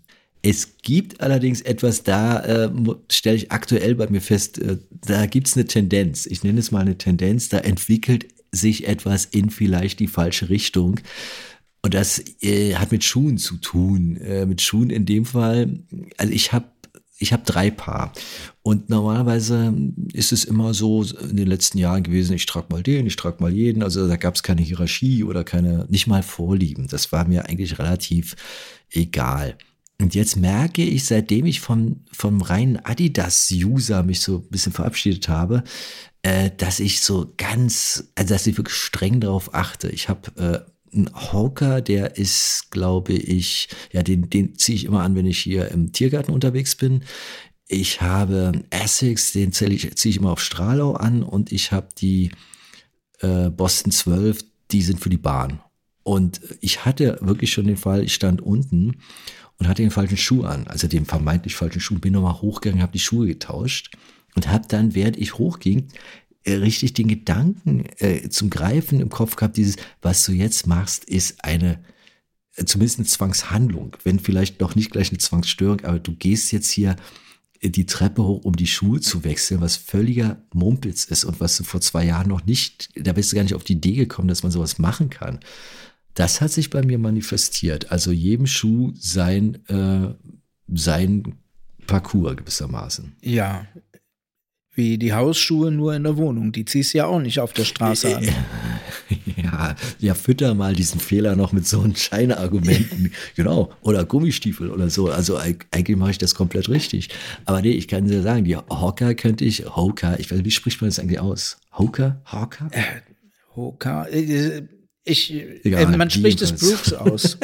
Es gibt allerdings etwas, da äh, stelle ich aktuell bei mir fest, äh, da gibt es eine Tendenz. Ich nenne es mal eine Tendenz, da entwickelt sich etwas in vielleicht die falsche Richtung. Und das äh, hat mit Schuhen zu tun. Äh, mit Schuhen in dem Fall, also ich habe ich hab drei Paar. Und normalerweise ist es immer so in den letzten Jahren gewesen, ich trage mal den, ich trage mal jeden. Also da gab es keine Hierarchie oder keine, nicht mal Vorlieben. Das war mir eigentlich relativ egal. Und jetzt merke ich, seitdem ich vom, vom reinen Adidas-User mich so ein bisschen verabschiedet habe, äh, dass ich so ganz, also dass ich wirklich streng darauf achte. Ich habe äh, ein Hoka, der ist, glaube ich, ja, den, den ziehe ich immer an, wenn ich hier im Tiergarten unterwegs bin. Ich habe Essex, den ziehe ich, zieh ich immer auf Stralau an und ich habe die äh, Boston zwölf, die sind für die Bahn. Und ich hatte wirklich schon den Fall, ich stand unten und hatte den falschen Schuh an, also den vermeintlich falschen Schuh, bin nochmal hochgegangen, habe die Schuhe getauscht und habe dann, während ich hochging, richtig den Gedanken äh, zum Greifen im Kopf gehabt, dieses, was du jetzt machst, ist eine, äh, zumindest eine Zwangshandlung, wenn vielleicht noch nicht gleich eine Zwangsstörung, aber du gehst jetzt hier die Treppe hoch, um die Schuhe zu wechseln, was völliger Mumpitz ist und was du vor zwei Jahren noch nicht, da bist du gar nicht auf die Idee gekommen, dass man sowas machen kann. Das hat sich bei mir manifestiert. Also jedem Schuh sein, äh, sein Parcours gewissermaßen. Ja, wie die Hausschuhe nur in der Wohnung. Die ziehst du ja auch nicht auf der Straße an. Ja, ja, fütter mal diesen Fehler noch mit so einen Scheinargumenten. Genau. Oder Gummistiefel oder so. Also eigentlich mache ich das komplett richtig. Aber nee, ich kann dir sagen, die Hoka könnte ich, Hoka, ich weiß, wie spricht man das eigentlich aus? Hoka? Hoka? Äh, Hoka? Äh, ich, Egal, äh, man spricht es jedenfalls. Brooks aus.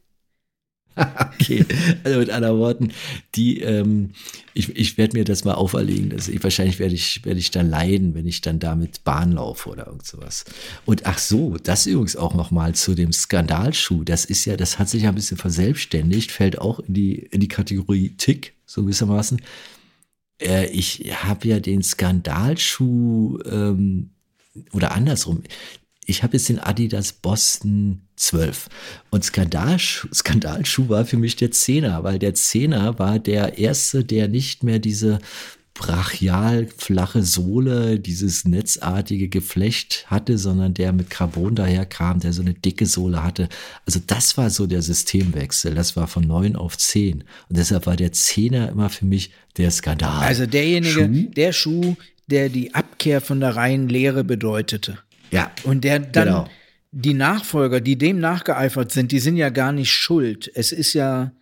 Okay, also mit anderen Worten, die, ähm, ich, ich werde mir das mal auferlegen. Also ich, wahrscheinlich werde ich, werde ich da leiden, wenn ich dann damit Bahn laufe oder irgend sowas. Und ach so, das übrigens auch nochmal zu dem Skandalschuh. Das ist ja, das hat sich ja ein bisschen verselbstständigt, fällt auch in die, in die Kategorie Tick, so gewissermaßen. Äh, ich habe ja den Skandalschuh, ähm, oder andersrum. Ich habe jetzt den Adidas Boston zwölf und Skandalschuh, Skandalschuh war für mich der Zehner, weil der Zehner war der erste, der nicht mehr diese brachial flache Sohle, dieses netzartige Geflecht hatte, sondern der mit Carbon daherkam, der so eine dicke Sohle hatte. Also das war so der Systemwechsel. Das war von neun auf zehn. Und deshalb war der Zehner immer für mich der Skandal. Also derjenige, Schuh? der Schuh, der die Abkehr von der reinen Lehre bedeutete. Ja, Und der dann genau. die Nachfolger, die dem nachgeeifert sind, die sind ja gar nicht schuld. Es ist ja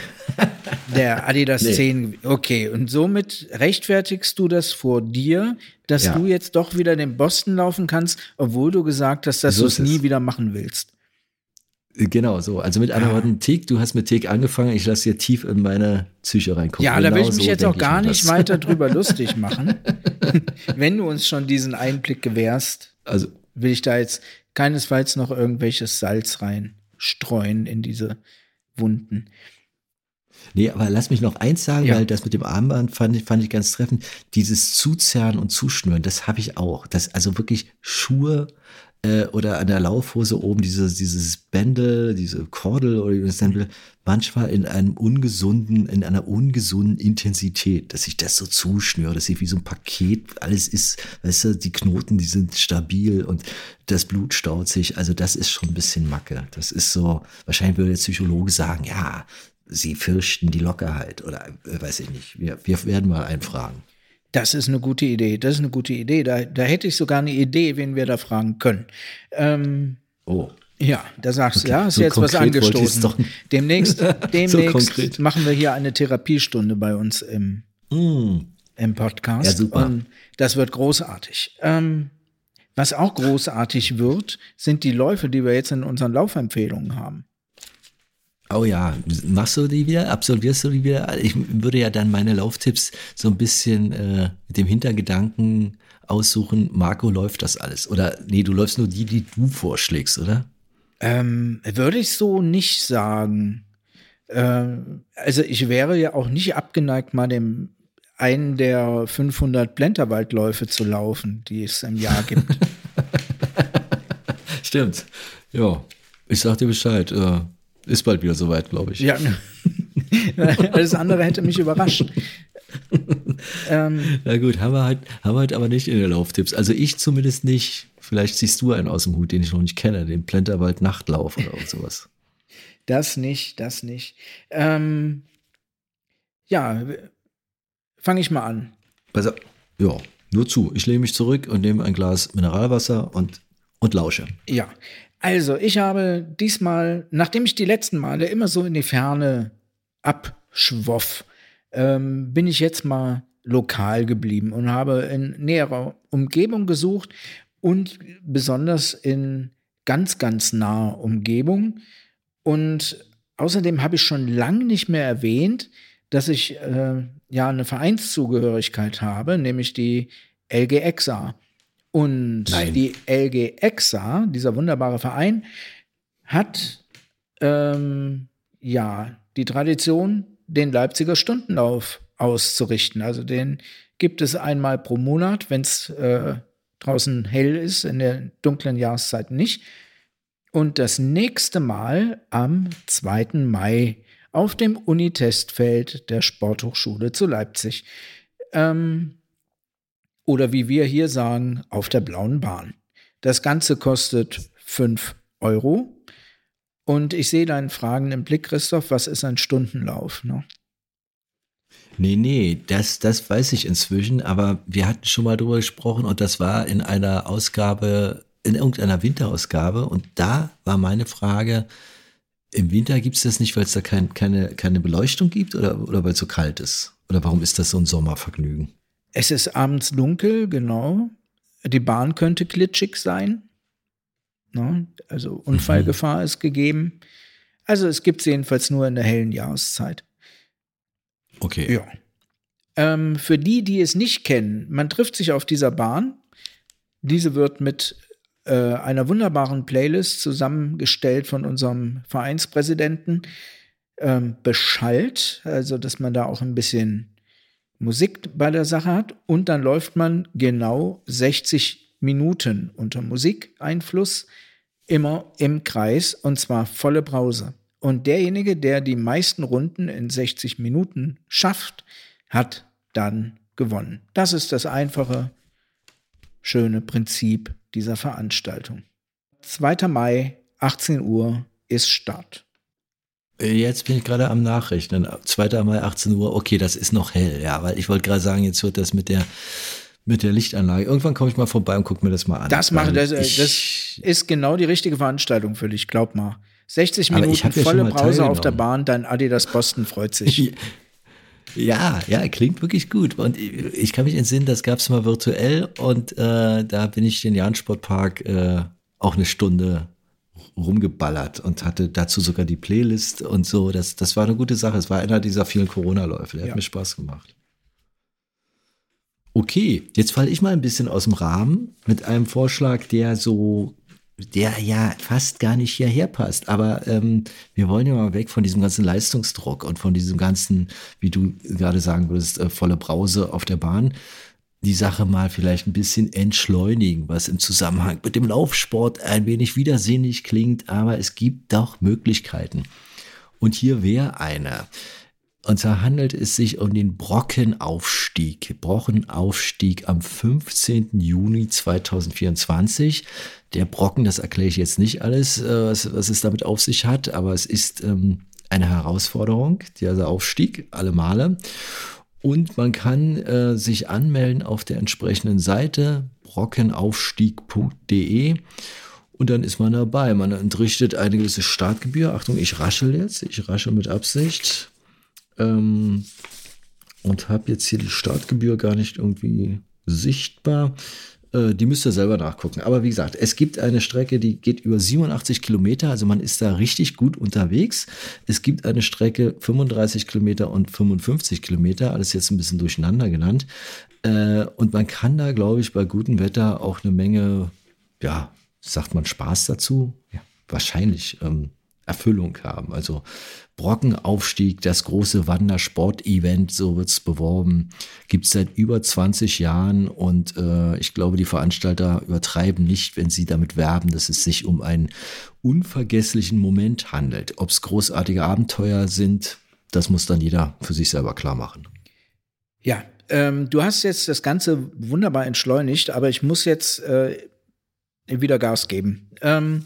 der Adidas Nee. zehn. Okay, und somit rechtfertigst du das vor dir, dass Ja. du jetzt doch wieder den Boston laufen kannst, obwohl du gesagt hast, dass So du es ist nie es. wieder machen willst. Genau so. Also mit anderen Ja. Worten, Tick, du hast mit Tick angefangen, ich lasse dir tief in meine Psyche reingucken. Ja, da will Genau ich mich so jetzt denk auch gar mir nicht das. weiter drüber lustig machen. Wenn du uns schon diesen Einblick gewährst, Also, will ich da jetzt keinesfalls noch irgendwelches Salz rein streuen in diese Wunden. nee, aber lass mich noch eins sagen, Ja. weil das mit dem Armband fand ich, fand ich ganz treffend. Dieses Zuzerren und Zuschnüren, das habe ich auch. Das, also wirklich Schuhe äh, oder an der Laufhose oben dieses, dieses Bändel, diese Kordel oder wie man das nennen will, manchmal in einem ungesunden, in einer ungesunden Intensität, dass ich das so zuschnüre, dass ich wie so ein Paket, alles ist, weißt du, die Knoten, die sind stabil und das Blut staut sich. Also das ist schon ein bisschen Macke. Das ist so, wahrscheinlich würde der Psychologe sagen, ja, sie fürchten die Lockerheit oder äh, weiß ich nicht. Wir, wir werden mal einfragen. Das ist eine gute Idee. Das ist eine gute Idee. Da, da hätte ich sogar eine Idee, wen wir da fragen können. Ähm, Oh. ja, da sagst du, ja, hast so jetzt was konkret wollte ich's angestoßen. doch- Demnächst, demnächst konkret. machen wir hier eine Therapiestunde bei uns im, Mm. im Podcast. Ja, super. Und das wird großartig. Ähm, was auch großartig wird, sind die Läufe, die wir jetzt in unseren Laufempfehlungen haben. Oh ja, machst du die wieder? Absolvierst du die wieder? Ich würde ja dann meine Lauftipps so ein bisschen äh, mit dem Hintergedanken aussuchen, Marco, läuft das alles? Oder nee, du läufst nur die, die du vorschlägst, oder? Ähm, würde ich so nicht sagen. Ähm, also ich wäre ja auch nicht abgeneigt, mal dem einen der fünfhundert Plenterwaldläufe zu laufen, die es im Jahr gibt. Stimmt. Ja, ich sag dir Bescheid. Äh, ist bald wieder soweit, glaube ich. Ja, alles andere hätte mich überrascht. ähm, Na gut, haben wir halt, haben wir halt aber nicht in den Lauftipps. Also ich zumindest nicht. Vielleicht ziehst du einen aus dem Hut, den ich noch nicht kenne, den Plenterwald Nachtlauf oder sowas. das nicht, das nicht. Ähm, ja, fange ich mal an. Pass auf. Ja, nur zu. Ich lehne mich zurück und nehme ein Glas Mineralwasser und, und lausche. Ja, also ich habe diesmal, nachdem ich die letzten Male immer so in die Ferne abschwoff, ähm, bin ich jetzt mal lokal geblieben und habe in näherer Umgebung gesucht und besonders in ganz, ganz naher Umgebung. Und außerdem habe ich schon lange nicht mehr erwähnt, dass ich äh, ja eine Vereinszugehörigkeit habe, nämlich die L G Exa. Und Nein. die L G Exa, dieser wunderbare Verein, hat ähm, ja die Tradition, den Leipziger Stundenlauf auszurichten. Also den gibt es einmal pro Monat, wenn es äh, draußen hell ist, in der dunklen Jahreszeit nicht. Und das nächste Mal am zweiten Mai auf dem Unitestfeld der Sporthochschule zu Leipzig. Ähm, Oder wie wir hier sagen, auf der blauen Bahn. Das Ganze kostet fünf Euro. Und ich sehe deinen fragenden Blick, Christoph, was ist ein Stundenlauf? Ne? Nee, nee, das, das weiß ich inzwischen, aber wir hatten schon mal drüber gesprochen und das war in einer Ausgabe, in irgendeiner Winterausgabe und da war meine Frage, im Winter gibt es das nicht, weil es da kein, keine, keine Beleuchtung gibt oder, oder weil es so kalt ist? Oder warum ist das so ein Sommervergnügen? Es ist abends dunkel, genau. Die Bahn könnte glitschig sein. Ne? Also Unfallgefahr mhm. ist gegeben. Also es gibt es jedenfalls nur in der hellen Jahreszeit. Okay. Ja. Ähm, für die, die es nicht kennen, man trifft sich auf dieser Bahn. Diese wird mit äh, einer wunderbaren Playlist zusammengestellt von unserem Vereinspräsidenten ähm, beschallt, also dass man da auch ein bisschen Musik bei der Sache hat. Und dann läuft man genau sechzig Minuten unter Musikeinfluss immer im Kreis und zwar volle Brause. Und derjenige, der die meisten Runden in sechzig Minuten schafft, hat dann gewonnen. Das ist das einfache, schöne Prinzip dieser Veranstaltung. zweiter Mai, achtzehn Uhr ist Start. Jetzt bin ich gerade am Nachrechnen. zweiter Mai, achtzehn Uhr, okay, das ist noch hell, ja, weil ich wollte gerade sagen, jetzt wird das mit der mit der Lichtanlage. Irgendwann komme ich mal vorbei und gucke mir das mal an. Das mache das, ich, das ist genau die richtige Veranstaltung für dich, glaub mal. sechzig Aber Minuten ich hab ja volle schon mal Brause auf der teilgenommen. Bahn, dein Adidas Boston freut sich. Ja, ja, klingt wirklich gut. Und ich kann mich entsinnen, das gab es mal virtuell und äh, da bin ich den Jahn-Sportpark äh, auch eine Stunde rumgeballert und hatte dazu sogar die Playlist und so. Das, das war eine gute Sache. Es war einer dieser vielen Corona-Läufe. Der Ja. hat mir Spaß gemacht. Okay, jetzt falle ich mal ein bisschen aus dem Rahmen mit einem Vorschlag, der so, der ja fast gar nicht hierher passt. Aber ähm, wir wollen ja mal weg von diesem ganzen Leistungsdruck und von diesem ganzen, wie du gerade sagen würdest, äh, volle Brause auf der Bahn. Die Sache mal vielleicht ein bisschen entschleunigen, was im Zusammenhang mit dem Laufsport ein wenig widersinnig klingt, aber es gibt doch Möglichkeiten. Und hier wäre eine. Und zwar handelt es sich um den Brockenaufstieg. Brockenaufstieg am fünfzehnten Juni zweitausendvierundzwanzig. Der Brocken, das erkläre ich jetzt nicht alles, äh, was, was es damit auf sich hat, aber es ist ähm, eine Herausforderung, dieser Aufstieg, alle Male. Und man kann äh, sich anmelden auf der entsprechenden Seite brockenaufstieg punkt de und dann ist man dabei. Man entrichtet eine gewisse Startgebühr. Achtung, ich raschel jetzt, ich raschel mit Absicht ähm, und habe jetzt hier die Startgebühr gar nicht irgendwie sichtbar. Äh, die müsst ihr selber nachgucken. Aber wie gesagt, es gibt eine Strecke, die geht über siebenundachtzig Kilometer, also man ist da richtig gut unterwegs. Es gibt eine Strecke fünfunddreißig Kilometer und fünfundfünfzig Kilometer, alles jetzt ein bisschen durcheinander genannt. Äh, und man kann da, glaube ich, bei gutem Wetter auch eine Menge, ja, sagt man Spaß dazu? Ja, wahrscheinlich ähm, Erfüllung haben. Also Brockenaufstieg, das große Wandersport-Event, so wird es beworben, gibt es seit über zwanzig Jahren und äh, ich glaube, die Veranstalter übertreiben nicht, wenn sie damit werben, dass es sich um einen unvergesslichen Moment handelt. Ob es großartige Abenteuer sind, das muss dann jeder für sich selber klar machen. Ja, ähm, du hast jetzt das Ganze wunderbar entschleunigt, aber ich muss jetzt äh, wieder Gas geben. Ähm,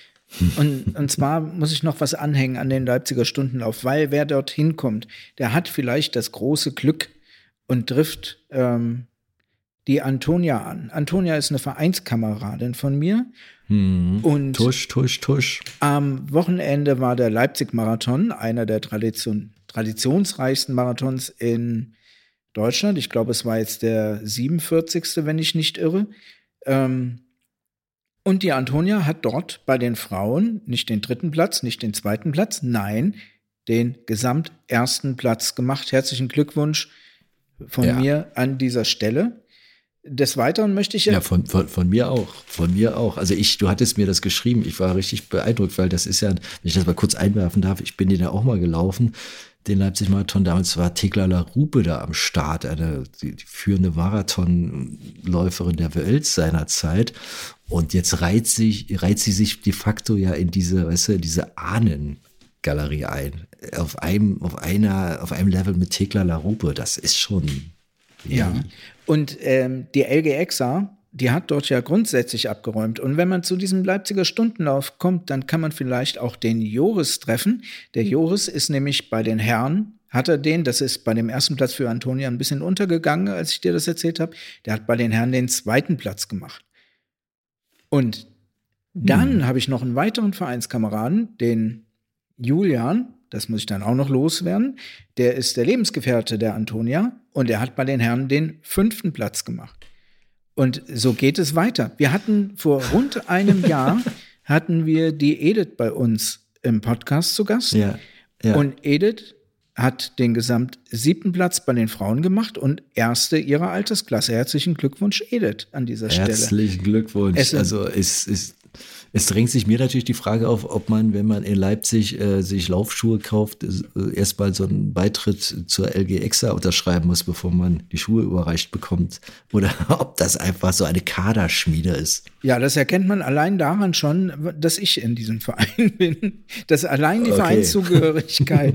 und, und zwar muss ich noch was anhängen an den Leipziger Stundenlauf, weil wer dort hinkommt, der hat vielleicht das große Glück und trifft ähm, die Antonia an. Antonia ist eine Vereinskameradin von mir. Hm. Und tusch, tusch, tusch. Am Wochenende war der Leipzig-Marathon, einer der Tradition, traditionsreichsten Marathons in Deutschland. Ich glaube, es war jetzt der siebenundvierzigste, wenn ich nicht irre. Ähm, Und die Antonia hat dort bei den Frauen nicht den dritten Platz, nicht den zweiten Platz, nein, den gesamtersten Platz gemacht. Herzlichen Glückwunsch von Ja. mir an dieser Stelle. Des Weiteren möchte ich Ja, von, von, von mir auch. Von mir auch. Also ich, du hattest mir das geschrieben. Ich war richtig beeindruckt, weil das ist ja, wenn ich das mal kurz einwerfen darf, ich bin den ja auch mal gelaufen. Den Leipzig-Marathon, damals war Thekla Laroupe da am Start, eine die, die führende Marathonläuferin der Welt seiner Zeit. Und jetzt reiht, sich, reiht sie sich de facto ja in diese, weißt du, in diese Ahnengalerie ein. Auf einem, auf einer, auf einem Level mit Thekla Laroupe. Das ist schon. Ja. Und ähm, die L G Exa, die hat dort ja grundsätzlich abgeräumt. Und wenn man zu diesem Leipziger Stundenlauf kommt, dann kann man vielleicht auch den Joris treffen. Der Joris ist nämlich bei den Herren, hat er den, das ist bei dem ersten Platz für Antonia ein bisschen untergegangen, als ich dir das erzählt habe. Der hat bei den Herren den zweiten Platz gemacht. Und dann hm. habe ich noch einen weiteren Vereinskameraden, den Julian, das muss ich dann auch noch loswerden. Der ist der Lebensgefährte der Antonia und er hat bei den Herren den fünften Platz gemacht. Und so geht es weiter. Wir hatten vor rund einem Jahr hatten wir die Edith bei uns im Podcast zu Gast. Ja, ja. Und Edith hat den gesamt siebten Platz bei den Frauen gemacht und erste ihrer Altersklasse. Herzlichen Glückwunsch, Edith, an dieser Stelle. Herzlichen Glückwunsch. Es, also es ist Es drängt sich mir natürlich die Frage auf, ob man, wenn man in Leipzig äh, sich Laufschuhe kauft, äh, erstmal so einen Beitritt zur L G Exa unterschreiben muss, bevor man die Schuhe überreicht bekommt. Oder ob das einfach so eine Kaderschmiede ist. Ja, das erkennt man allein daran schon, dass ich in diesem Verein bin. Dass allein die Okay. Vereinszugehörigkeit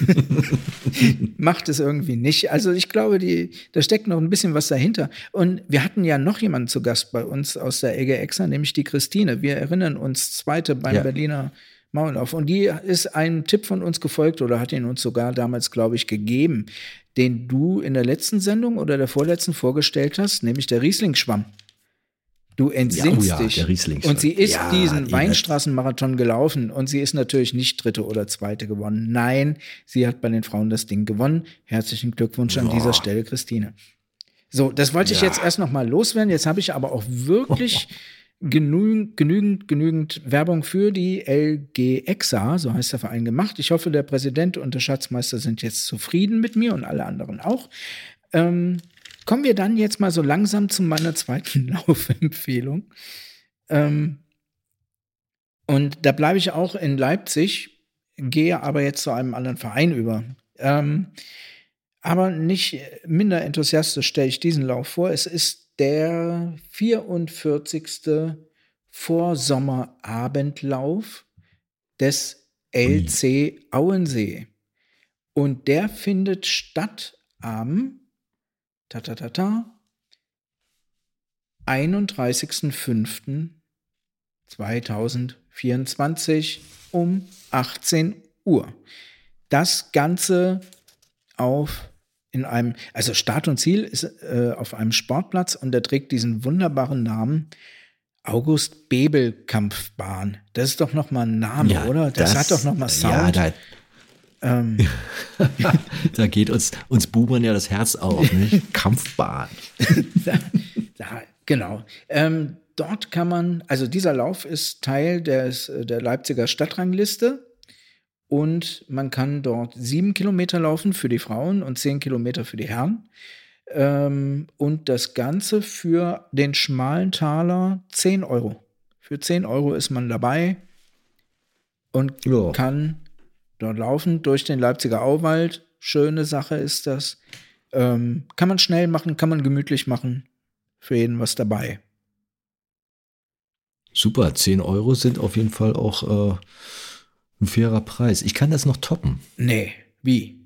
macht es irgendwie nicht. Also ich glaube, die, da steckt noch ein bisschen was dahinter. Und wir hatten ja noch jemanden zu Gast bei uns aus der Ege Exa, nämlich die Christine. Wir erinnern uns, zweite beim Ja. Berliner Mauerlauf. Und die ist einem Tipp von uns gefolgt oder hat ihn uns sogar damals, glaube ich, gegeben, den du in der letzten Sendung oder der vorletzten vorgestellt hast, nämlich der Riesling-Schwamm. Du entsinnst Ja, oh ja, dich. der Riesling. Und sie ist Ja, diesen eh, Weinstraßenmarathon gelaufen und sie ist natürlich nicht dritte oder zweite gewonnen. Nein, sie hat bei den Frauen das Ding gewonnen. Herzlichen Glückwunsch an Boah. dieser Stelle, Christine. So, das wollte ich Ja. jetzt erst noch mal loswerden. Jetzt habe ich aber auch wirklich genügend, genügend, genügend Werbung für die L G Exa, so heißt der Verein, gemacht. Ich hoffe, der Präsident und der Schatzmeister sind jetzt zufrieden mit mir und alle anderen auch. Ähm, Kommen wir dann jetzt mal so langsam zu meiner zweiten Laufempfehlung. Ähm, und da bleibe ich auch in Leipzig, gehe aber jetzt zu einem anderen Verein über. Ähm, aber nicht minder enthusiastisch stelle ich diesen Lauf vor. Es ist der vierundvierzigste Vorsommerabendlauf des L C Auensee. Und der findet statt am Ta, ta, ta, ta. einunddreißigsten fünften zweitausendvierundzwanzig um achtzehn Uhr. Das Ganze auf in einem, also Start und Ziel ist äh, auf einem Sportplatz und der trägt diesen wunderbaren Namen August-Bebel-Kampfbahn. Das ist doch noch mal ein Name, Ja, oder? Das, hat doch noch mal Ja, Sound. da, ähm, da geht uns, uns Bubern ja das Herz auf, nicht? Kampfbahn. da, da, genau. Ähm, dort kann man, also dieser Lauf ist Teil des, der Leipziger Stadtrangliste und man kann dort sieben Kilometer laufen für die Frauen und zehn Kilometer für die Herren. Ähm, und das Ganze für den schmalen Taler zehn Euro. Für zehn Euro ist man dabei und Ja. kann dort laufen durch den Leipziger Auwald. Schöne Sache ist das. Ähm, kann man schnell machen, kann man gemütlich machen. Für jeden was dabei. Super, zehn Euro sind auf jeden Fall auch äh, ein fairer Preis. Ich kann das noch toppen, Nee, wie?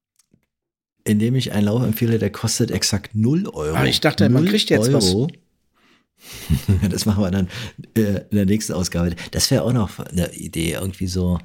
indem ich einen Lauf empfehle, der kostet exakt null Euro. Ah, ich dachte, man null kriegt jetzt was. Das machen wir dann äh, in der nächsten Ausgabe. Das wäre auch noch eine Idee, irgendwie so.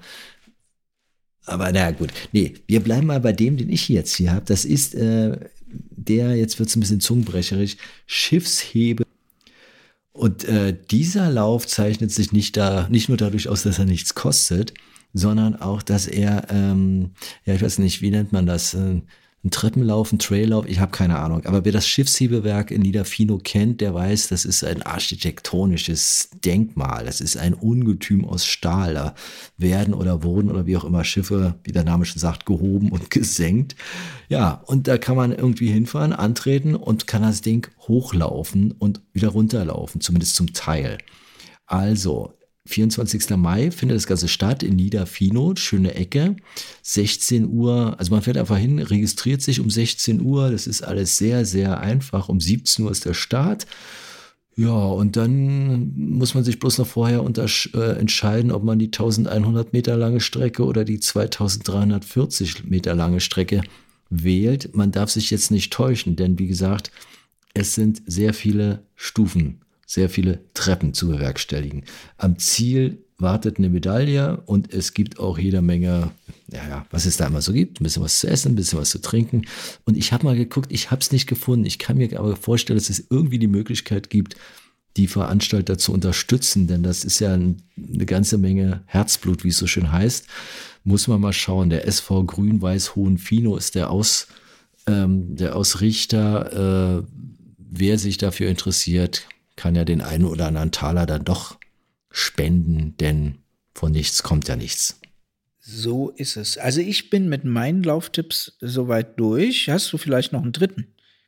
Aber naja, gut. Nee, wir bleiben mal bei dem, den ich jetzt hier habe. Das ist äh, der, jetzt wird es ein bisschen zungenbrecherisch, Schiffshebe. Und äh, dieser Lauf zeichnet sich nicht, da, nicht nur dadurch aus, dass er nichts kostet, sondern auch, dass er, ähm, ja, ich weiß nicht, wie nennt man das, äh, ein Treppenlauf, ein Traillauf, ich habe keine Ahnung. Aber wer das Schiffshebewerk in Niederfino kennt, der weiß, das ist ein architektonisches Denkmal. Das ist ein Ungetüm aus Stahl. Da werden oder wurden oder wie auch immer Schiffe, wie der Name schon sagt, gehoben und gesenkt. Ja, und da kann man irgendwie hinfahren, antreten und kann das Ding hochlaufen und wieder runterlaufen, zumindest zum Teil. Also, vierundzwanzigsten Mai findet das Ganze statt in Niederfino, schöne Ecke, sechzehn Uhr, also man fährt einfach hin, registriert sich um sechzehn Uhr, das ist alles sehr, sehr einfach, um siebzehn Uhr ist der Start. Ja, und dann muss man sich bloß noch vorher untersch- äh, entscheiden, ob man die eintausendeinhundert Meter lange Strecke oder die zweitausenddreihundertvierzig Meter lange Strecke wählt. Man darf sich jetzt nicht täuschen, denn wie gesagt, es sind sehr viele Stufen, sehr viele Treppen zu bewerkstelligen. Am Ziel wartet eine Medaille und es gibt auch jede Menge, ja, ja, was es da immer so gibt, ein bisschen was zu essen, ein bisschen was zu trinken. Und ich habe mal geguckt, ich habe es nicht gefunden. Ich kann mir aber vorstellen, dass es irgendwie die Möglichkeit gibt, die Veranstalter zu unterstützen, denn das ist ja ein, eine ganze Menge Herzblut, wie es so schön heißt. Muss man mal schauen. Der S V Grün-Weiß Hohenfino ist der, Aus, ähm, der Ausrichter. Äh, wer sich dafür interessiert, kann ja den einen oder anderen Taler dann doch spenden, denn von nichts kommt ja nichts. So ist es. Also ich bin mit meinen Lauftipps soweit durch. Hast du vielleicht noch einen dritten?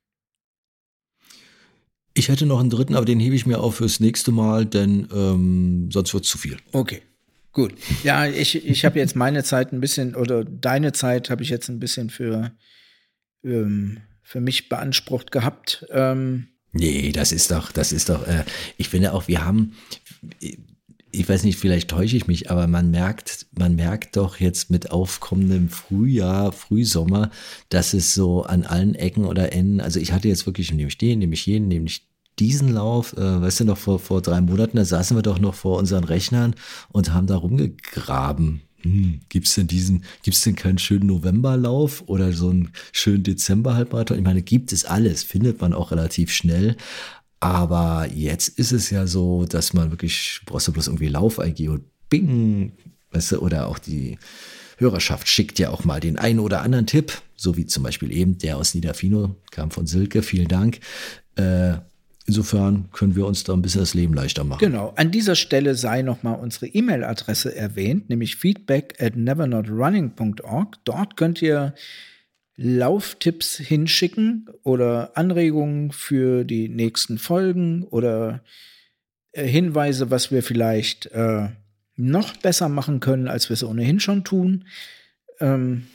Ich hätte noch einen dritten, aber den hebe ich mir auf fürs nächste Mal, denn ähm, sonst wird es zu viel. Okay, gut. Ja, ich, ich habe jetzt meine Zeit ein bisschen, oder deine Zeit habe ich jetzt ein bisschen für, ähm, für mich beansprucht gehabt. Ähm, Nee, das ist doch, das ist doch, äh, ich finde auch, wir haben, ich weiß nicht, vielleicht täusche ich mich, aber man merkt, man merkt doch jetzt mit aufkommendem Frühjahr, Frühsommer, dass es so an allen Ecken oder Enden, also ich hatte jetzt wirklich, nehme ich den, nehme ich jeden, nehme ich diesen Lauf, äh, weißt du noch, vor, vor drei Monaten, da saßen wir doch noch vor unseren Rechnern und haben da rumgegraben. Hm, gibt's denn diesen, gibt's denn keinen schönen Novemberlauf oder so einen schönen Dezember-Halbmarathon? Ich meine, gibt es alles, findet man auch relativ schnell. Aber jetzt ist es ja so, dass man wirklich, brauchst du bloß irgendwie Lauf-I G und bing, weißt du, oder auch die Hörerschaft schickt ja auch mal den einen oder anderen Tipp, so wie zum Beispiel eben der aus Niederfino, kam von Silke, vielen Dank. Äh, Insofern können wir uns da ein bisschen das Leben leichter machen. Genau. An dieser Stelle sei nochmal unsere E-Mail-Adresse erwähnt, nämlich feedback at nevernotrunning dot org. Dort könnt ihr Lauftipps hinschicken oder Anregungen für die nächsten Folgen oder äh, Hinweise, was wir vielleicht äh, noch besser machen können, als wir es ohnehin schon tun. Ähm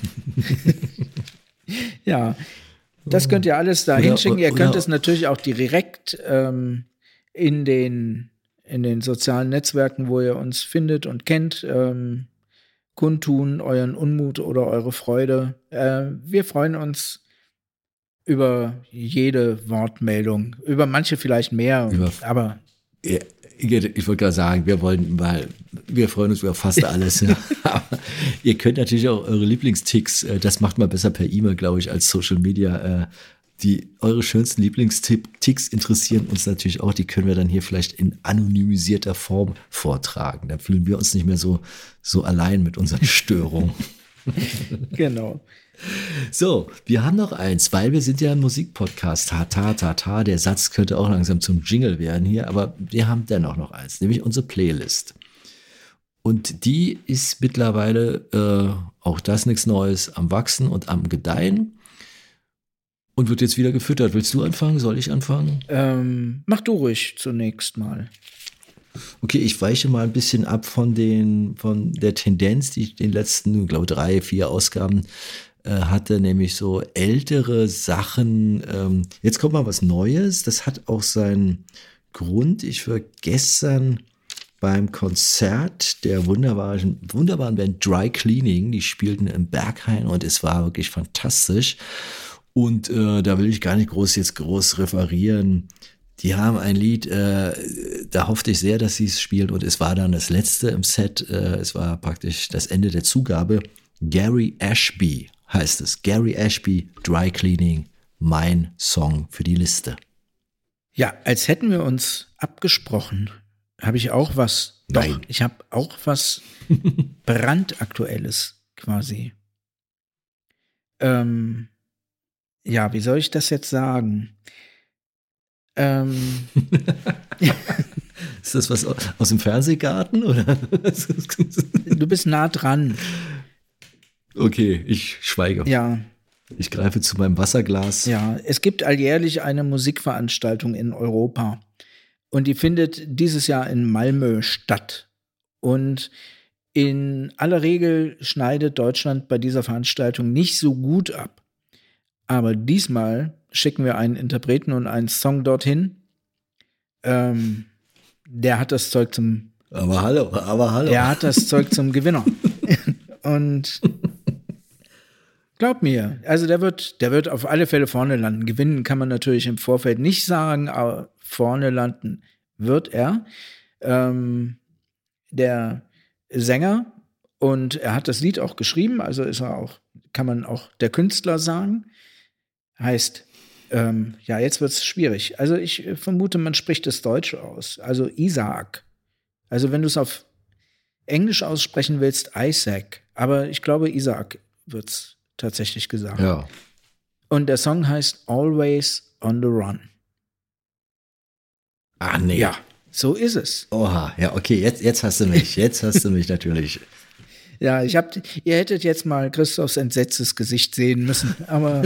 ja. Das könnt ihr alles da hinschicken. Ihr könnt es natürlich auch direkt ähm, in den, in den sozialen Netzwerken, wo ihr uns findet und kennt, ähm, kundtun, euren Unmut oder eure Freude. Äh, wir freuen uns über jede Wortmeldung, über manche vielleicht mehr, über, aber ja, ich wollte gerade sagen, wir wollen mal, wir freuen uns über fast alles. Ja. Aber ihr könnt natürlich auch eure Lieblingsticks, das macht man besser per E-Mail, glaube ich, als Social Media. Die eure schönsten Lieblingsticks interessieren uns natürlich auch. Die können wir dann hier vielleicht in anonymisierter Form vortragen. Da fühlen wir uns nicht mehr so, so allein mit unseren Störungen. Genau. So, wir haben noch eins, weil wir sind ja ein Musikpodcast. Ta, ta, ta, ta. Der Satz könnte auch langsam zum Jingle werden hier, aber wir haben dennoch noch eins, nämlich unsere Playlist. Und die ist mittlerweile, äh, auch das nichts Neues, am Wachsen und am Gedeihen und wird jetzt wieder gefüttert. Willst du anfangen? Soll ich anfangen? Ähm, mach du ruhig zunächst mal. Okay, ich weiche mal ein bisschen ab von den, von der Tendenz, die ich in den letzten, ich glaube, drei, vier Ausgaben äh, hatte, nämlich so ältere Sachen. Ähm, jetzt kommt mal was Neues. Das hat auch seinen Grund. Ich war gestern beim Konzert der wunderbaren, wunderbaren Band Dry Cleaning. Die spielten im Berghain und es war wirklich fantastisch. Und äh, da will ich gar nicht groß jetzt groß referieren. Die haben ein Lied, äh, da hoffte ich sehr, dass sie es spielen und es war dann das letzte im Set, äh, es war praktisch das Ende der Zugabe. Gary Ashby heißt es. Gary Ashby, Dry Cleaning, mein Song für die Liste. Ja, als hätten wir uns abgesprochen, habe ich auch was, Nein. doch, ich habe auch was brandaktuelles quasi. Ähm, ja, wie soll ich das jetzt sagen? Ähm. Ist das was aus dem Fernsehgarten? Oder? Du bist nah dran. Okay, ich schweige. Ja. Ich greife zu meinem Wasserglas. Ja, es gibt alljährlich eine Musikveranstaltung in Europa. Und die findet dieses Jahr in Malmö statt. Und in aller Regel schneidet Deutschland bei dieser Veranstaltung nicht so gut ab. Aber diesmal schicken wir einen Interpreten und einen Song dorthin. Ähm, der hat das Zeug zum. Aber hallo, aber hallo. Der hat das Zeug zum Gewinner. Und glaub mir, also der wird, der wird auf alle Fälle vorne landen. Gewinnen kann man natürlich im Vorfeld nicht sagen, aber vorne landen wird er. Ähm, der Sänger, und er hat das Lied auch geschrieben, also ist er auch, kann man auch der Künstler sagen, heißt, ähm, ja, jetzt wird es schwierig. Also ich vermute, man spricht es Deutsch aus. Also Isaac. Also wenn du es auf Englisch aussprechen willst, Isaac. Aber ich glaube, Isaac wird es tatsächlich gesagt. Ja. Und der Song heißt Always on the Run. Ah, nee. Ja, so ist es. Oha, ja, okay, jetzt, jetzt hast du mich. Jetzt hast du mich natürlich. Ja, ich hab, ihr hättet jetzt mal Christophs entsetztes Gesicht sehen müssen, aber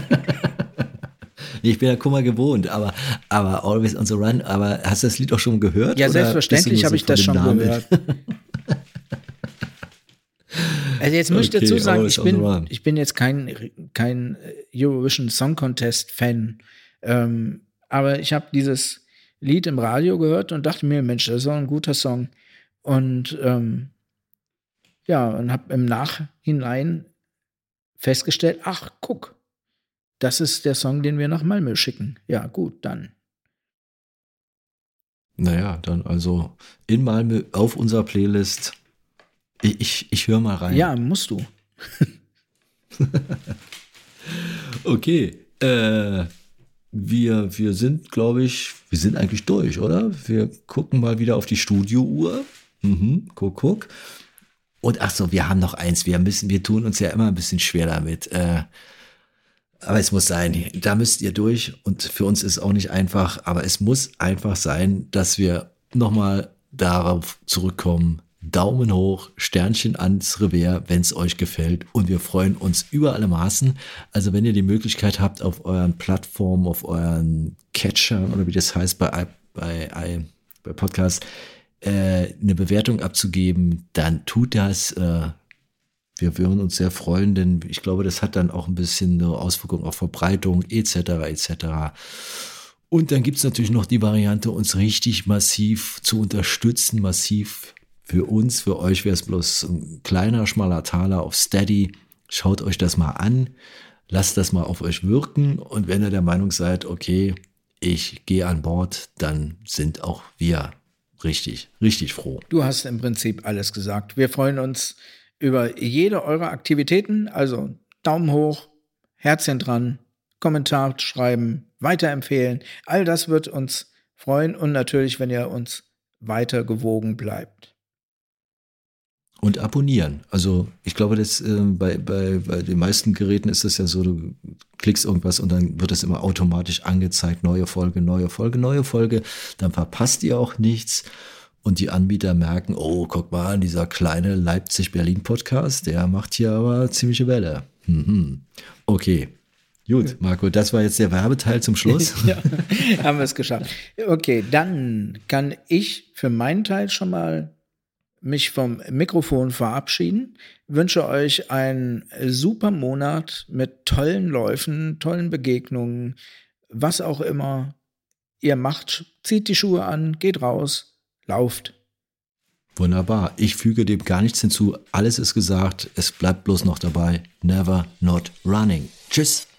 Ich bin ja Kummer gewohnt, aber, aber Always on the Run, aber hast du das Lied auch schon gehört? Ja, selbstverständlich habe ich das schon Namen? gehört. Also jetzt muss ich Okay, dazu sagen, Always ich on the bin, Run. ich bin jetzt kein, kein Eurovision Song Contest Fan, ähm, Aber ich habe dieses Lied im Radio gehört und dachte mir, Mensch, das ist doch ein guter Song. Und ähm, ja, und habe im Nachhinein festgestellt, ach, guck, das ist der Song, den wir nach Malmö schicken. Ja, gut, dann. Naja, dann also in Malmö auf unserer Playlist. Ich, ich, ich höre mal rein. Ja, musst du. Okay, äh, wir, wir sind, glaube ich, wir sind eigentlich durch, oder? Wir gucken mal wieder auf die Studiouhr. Mhm, guck, guck. Und ach so, wir haben noch eins. Wir müssen, wir tun uns ja immer ein bisschen schwer damit. Äh, aber es muss sein. Da müsst ihr durch. Und für uns ist es auch nicht einfach. Aber es muss einfach sein, dass wir nochmal darauf zurückkommen. Daumen hoch, Sternchen ans Revers, wenn es euch gefällt. Und wir freuen uns über alle Maßen. Also wenn ihr die Möglichkeit habt, auf euren Plattformen, auf euren Catchern oder wie das heißt bei, bei, bei Podcasts, äh, eine Bewertung abzugeben, dann tut das. Äh, wir würden uns sehr freuen, denn ich glaube, das hat dann auch ein bisschen eine Auswirkung auf Verbreitung et cetera et cetera. Und dann gibt es natürlich noch die Variante, uns richtig massiv zu unterstützen, massiv für uns, für euch wäre es bloß ein kleiner, schmaler Taler auf Steady. Schaut euch das mal an, lasst das mal auf euch wirken und wenn ihr der Meinung seid, okay, ich gehe an Bord, dann sind auch wir richtig, richtig froh. Du hast im Prinzip alles gesagt. Wir freuen uns über jede eurer Aktivitäten, also Daumen hoch, Herzchen dran, Kommentar schreiben, weiterempfehlen. All das wird uns freuen und natürlich, wenn ihr uns weiter gewogen bleibt. Und abonnieren. Also ich glaube, dass äh, bei, bei, bei den meisten Geräten ist es ja so, du klickst irgendwas und dann wird es immer automatisch angezeigt, neue Folge, neue Folge, neue Folge. Dann verpasst ihr auch nichts und die Anbieter merken, oh, guck mal, dieser kleine Leipzig-Berlin-Podcast, der macht hier aber ziemliche Welle. Mhm. Okay, gut, Marco, das war jetzt der Werbeteil zum Schluss. Ja, haben wir es geschafft. Okay, dann kann ich für meinen Teil schon mal mich vom Mikrofon verabschieden, wünsche euch einen super Monat mit tollen Läufen, tollen Begegnungen, was auch immer ihr macht. Zieht die Schuhe an, geht raus, lauft. Wunderbar. Ich füge dem gar nichts hinzu. Alles ist gesagt. Es bleibt bloß noch dabei. Never not running. Tschüss.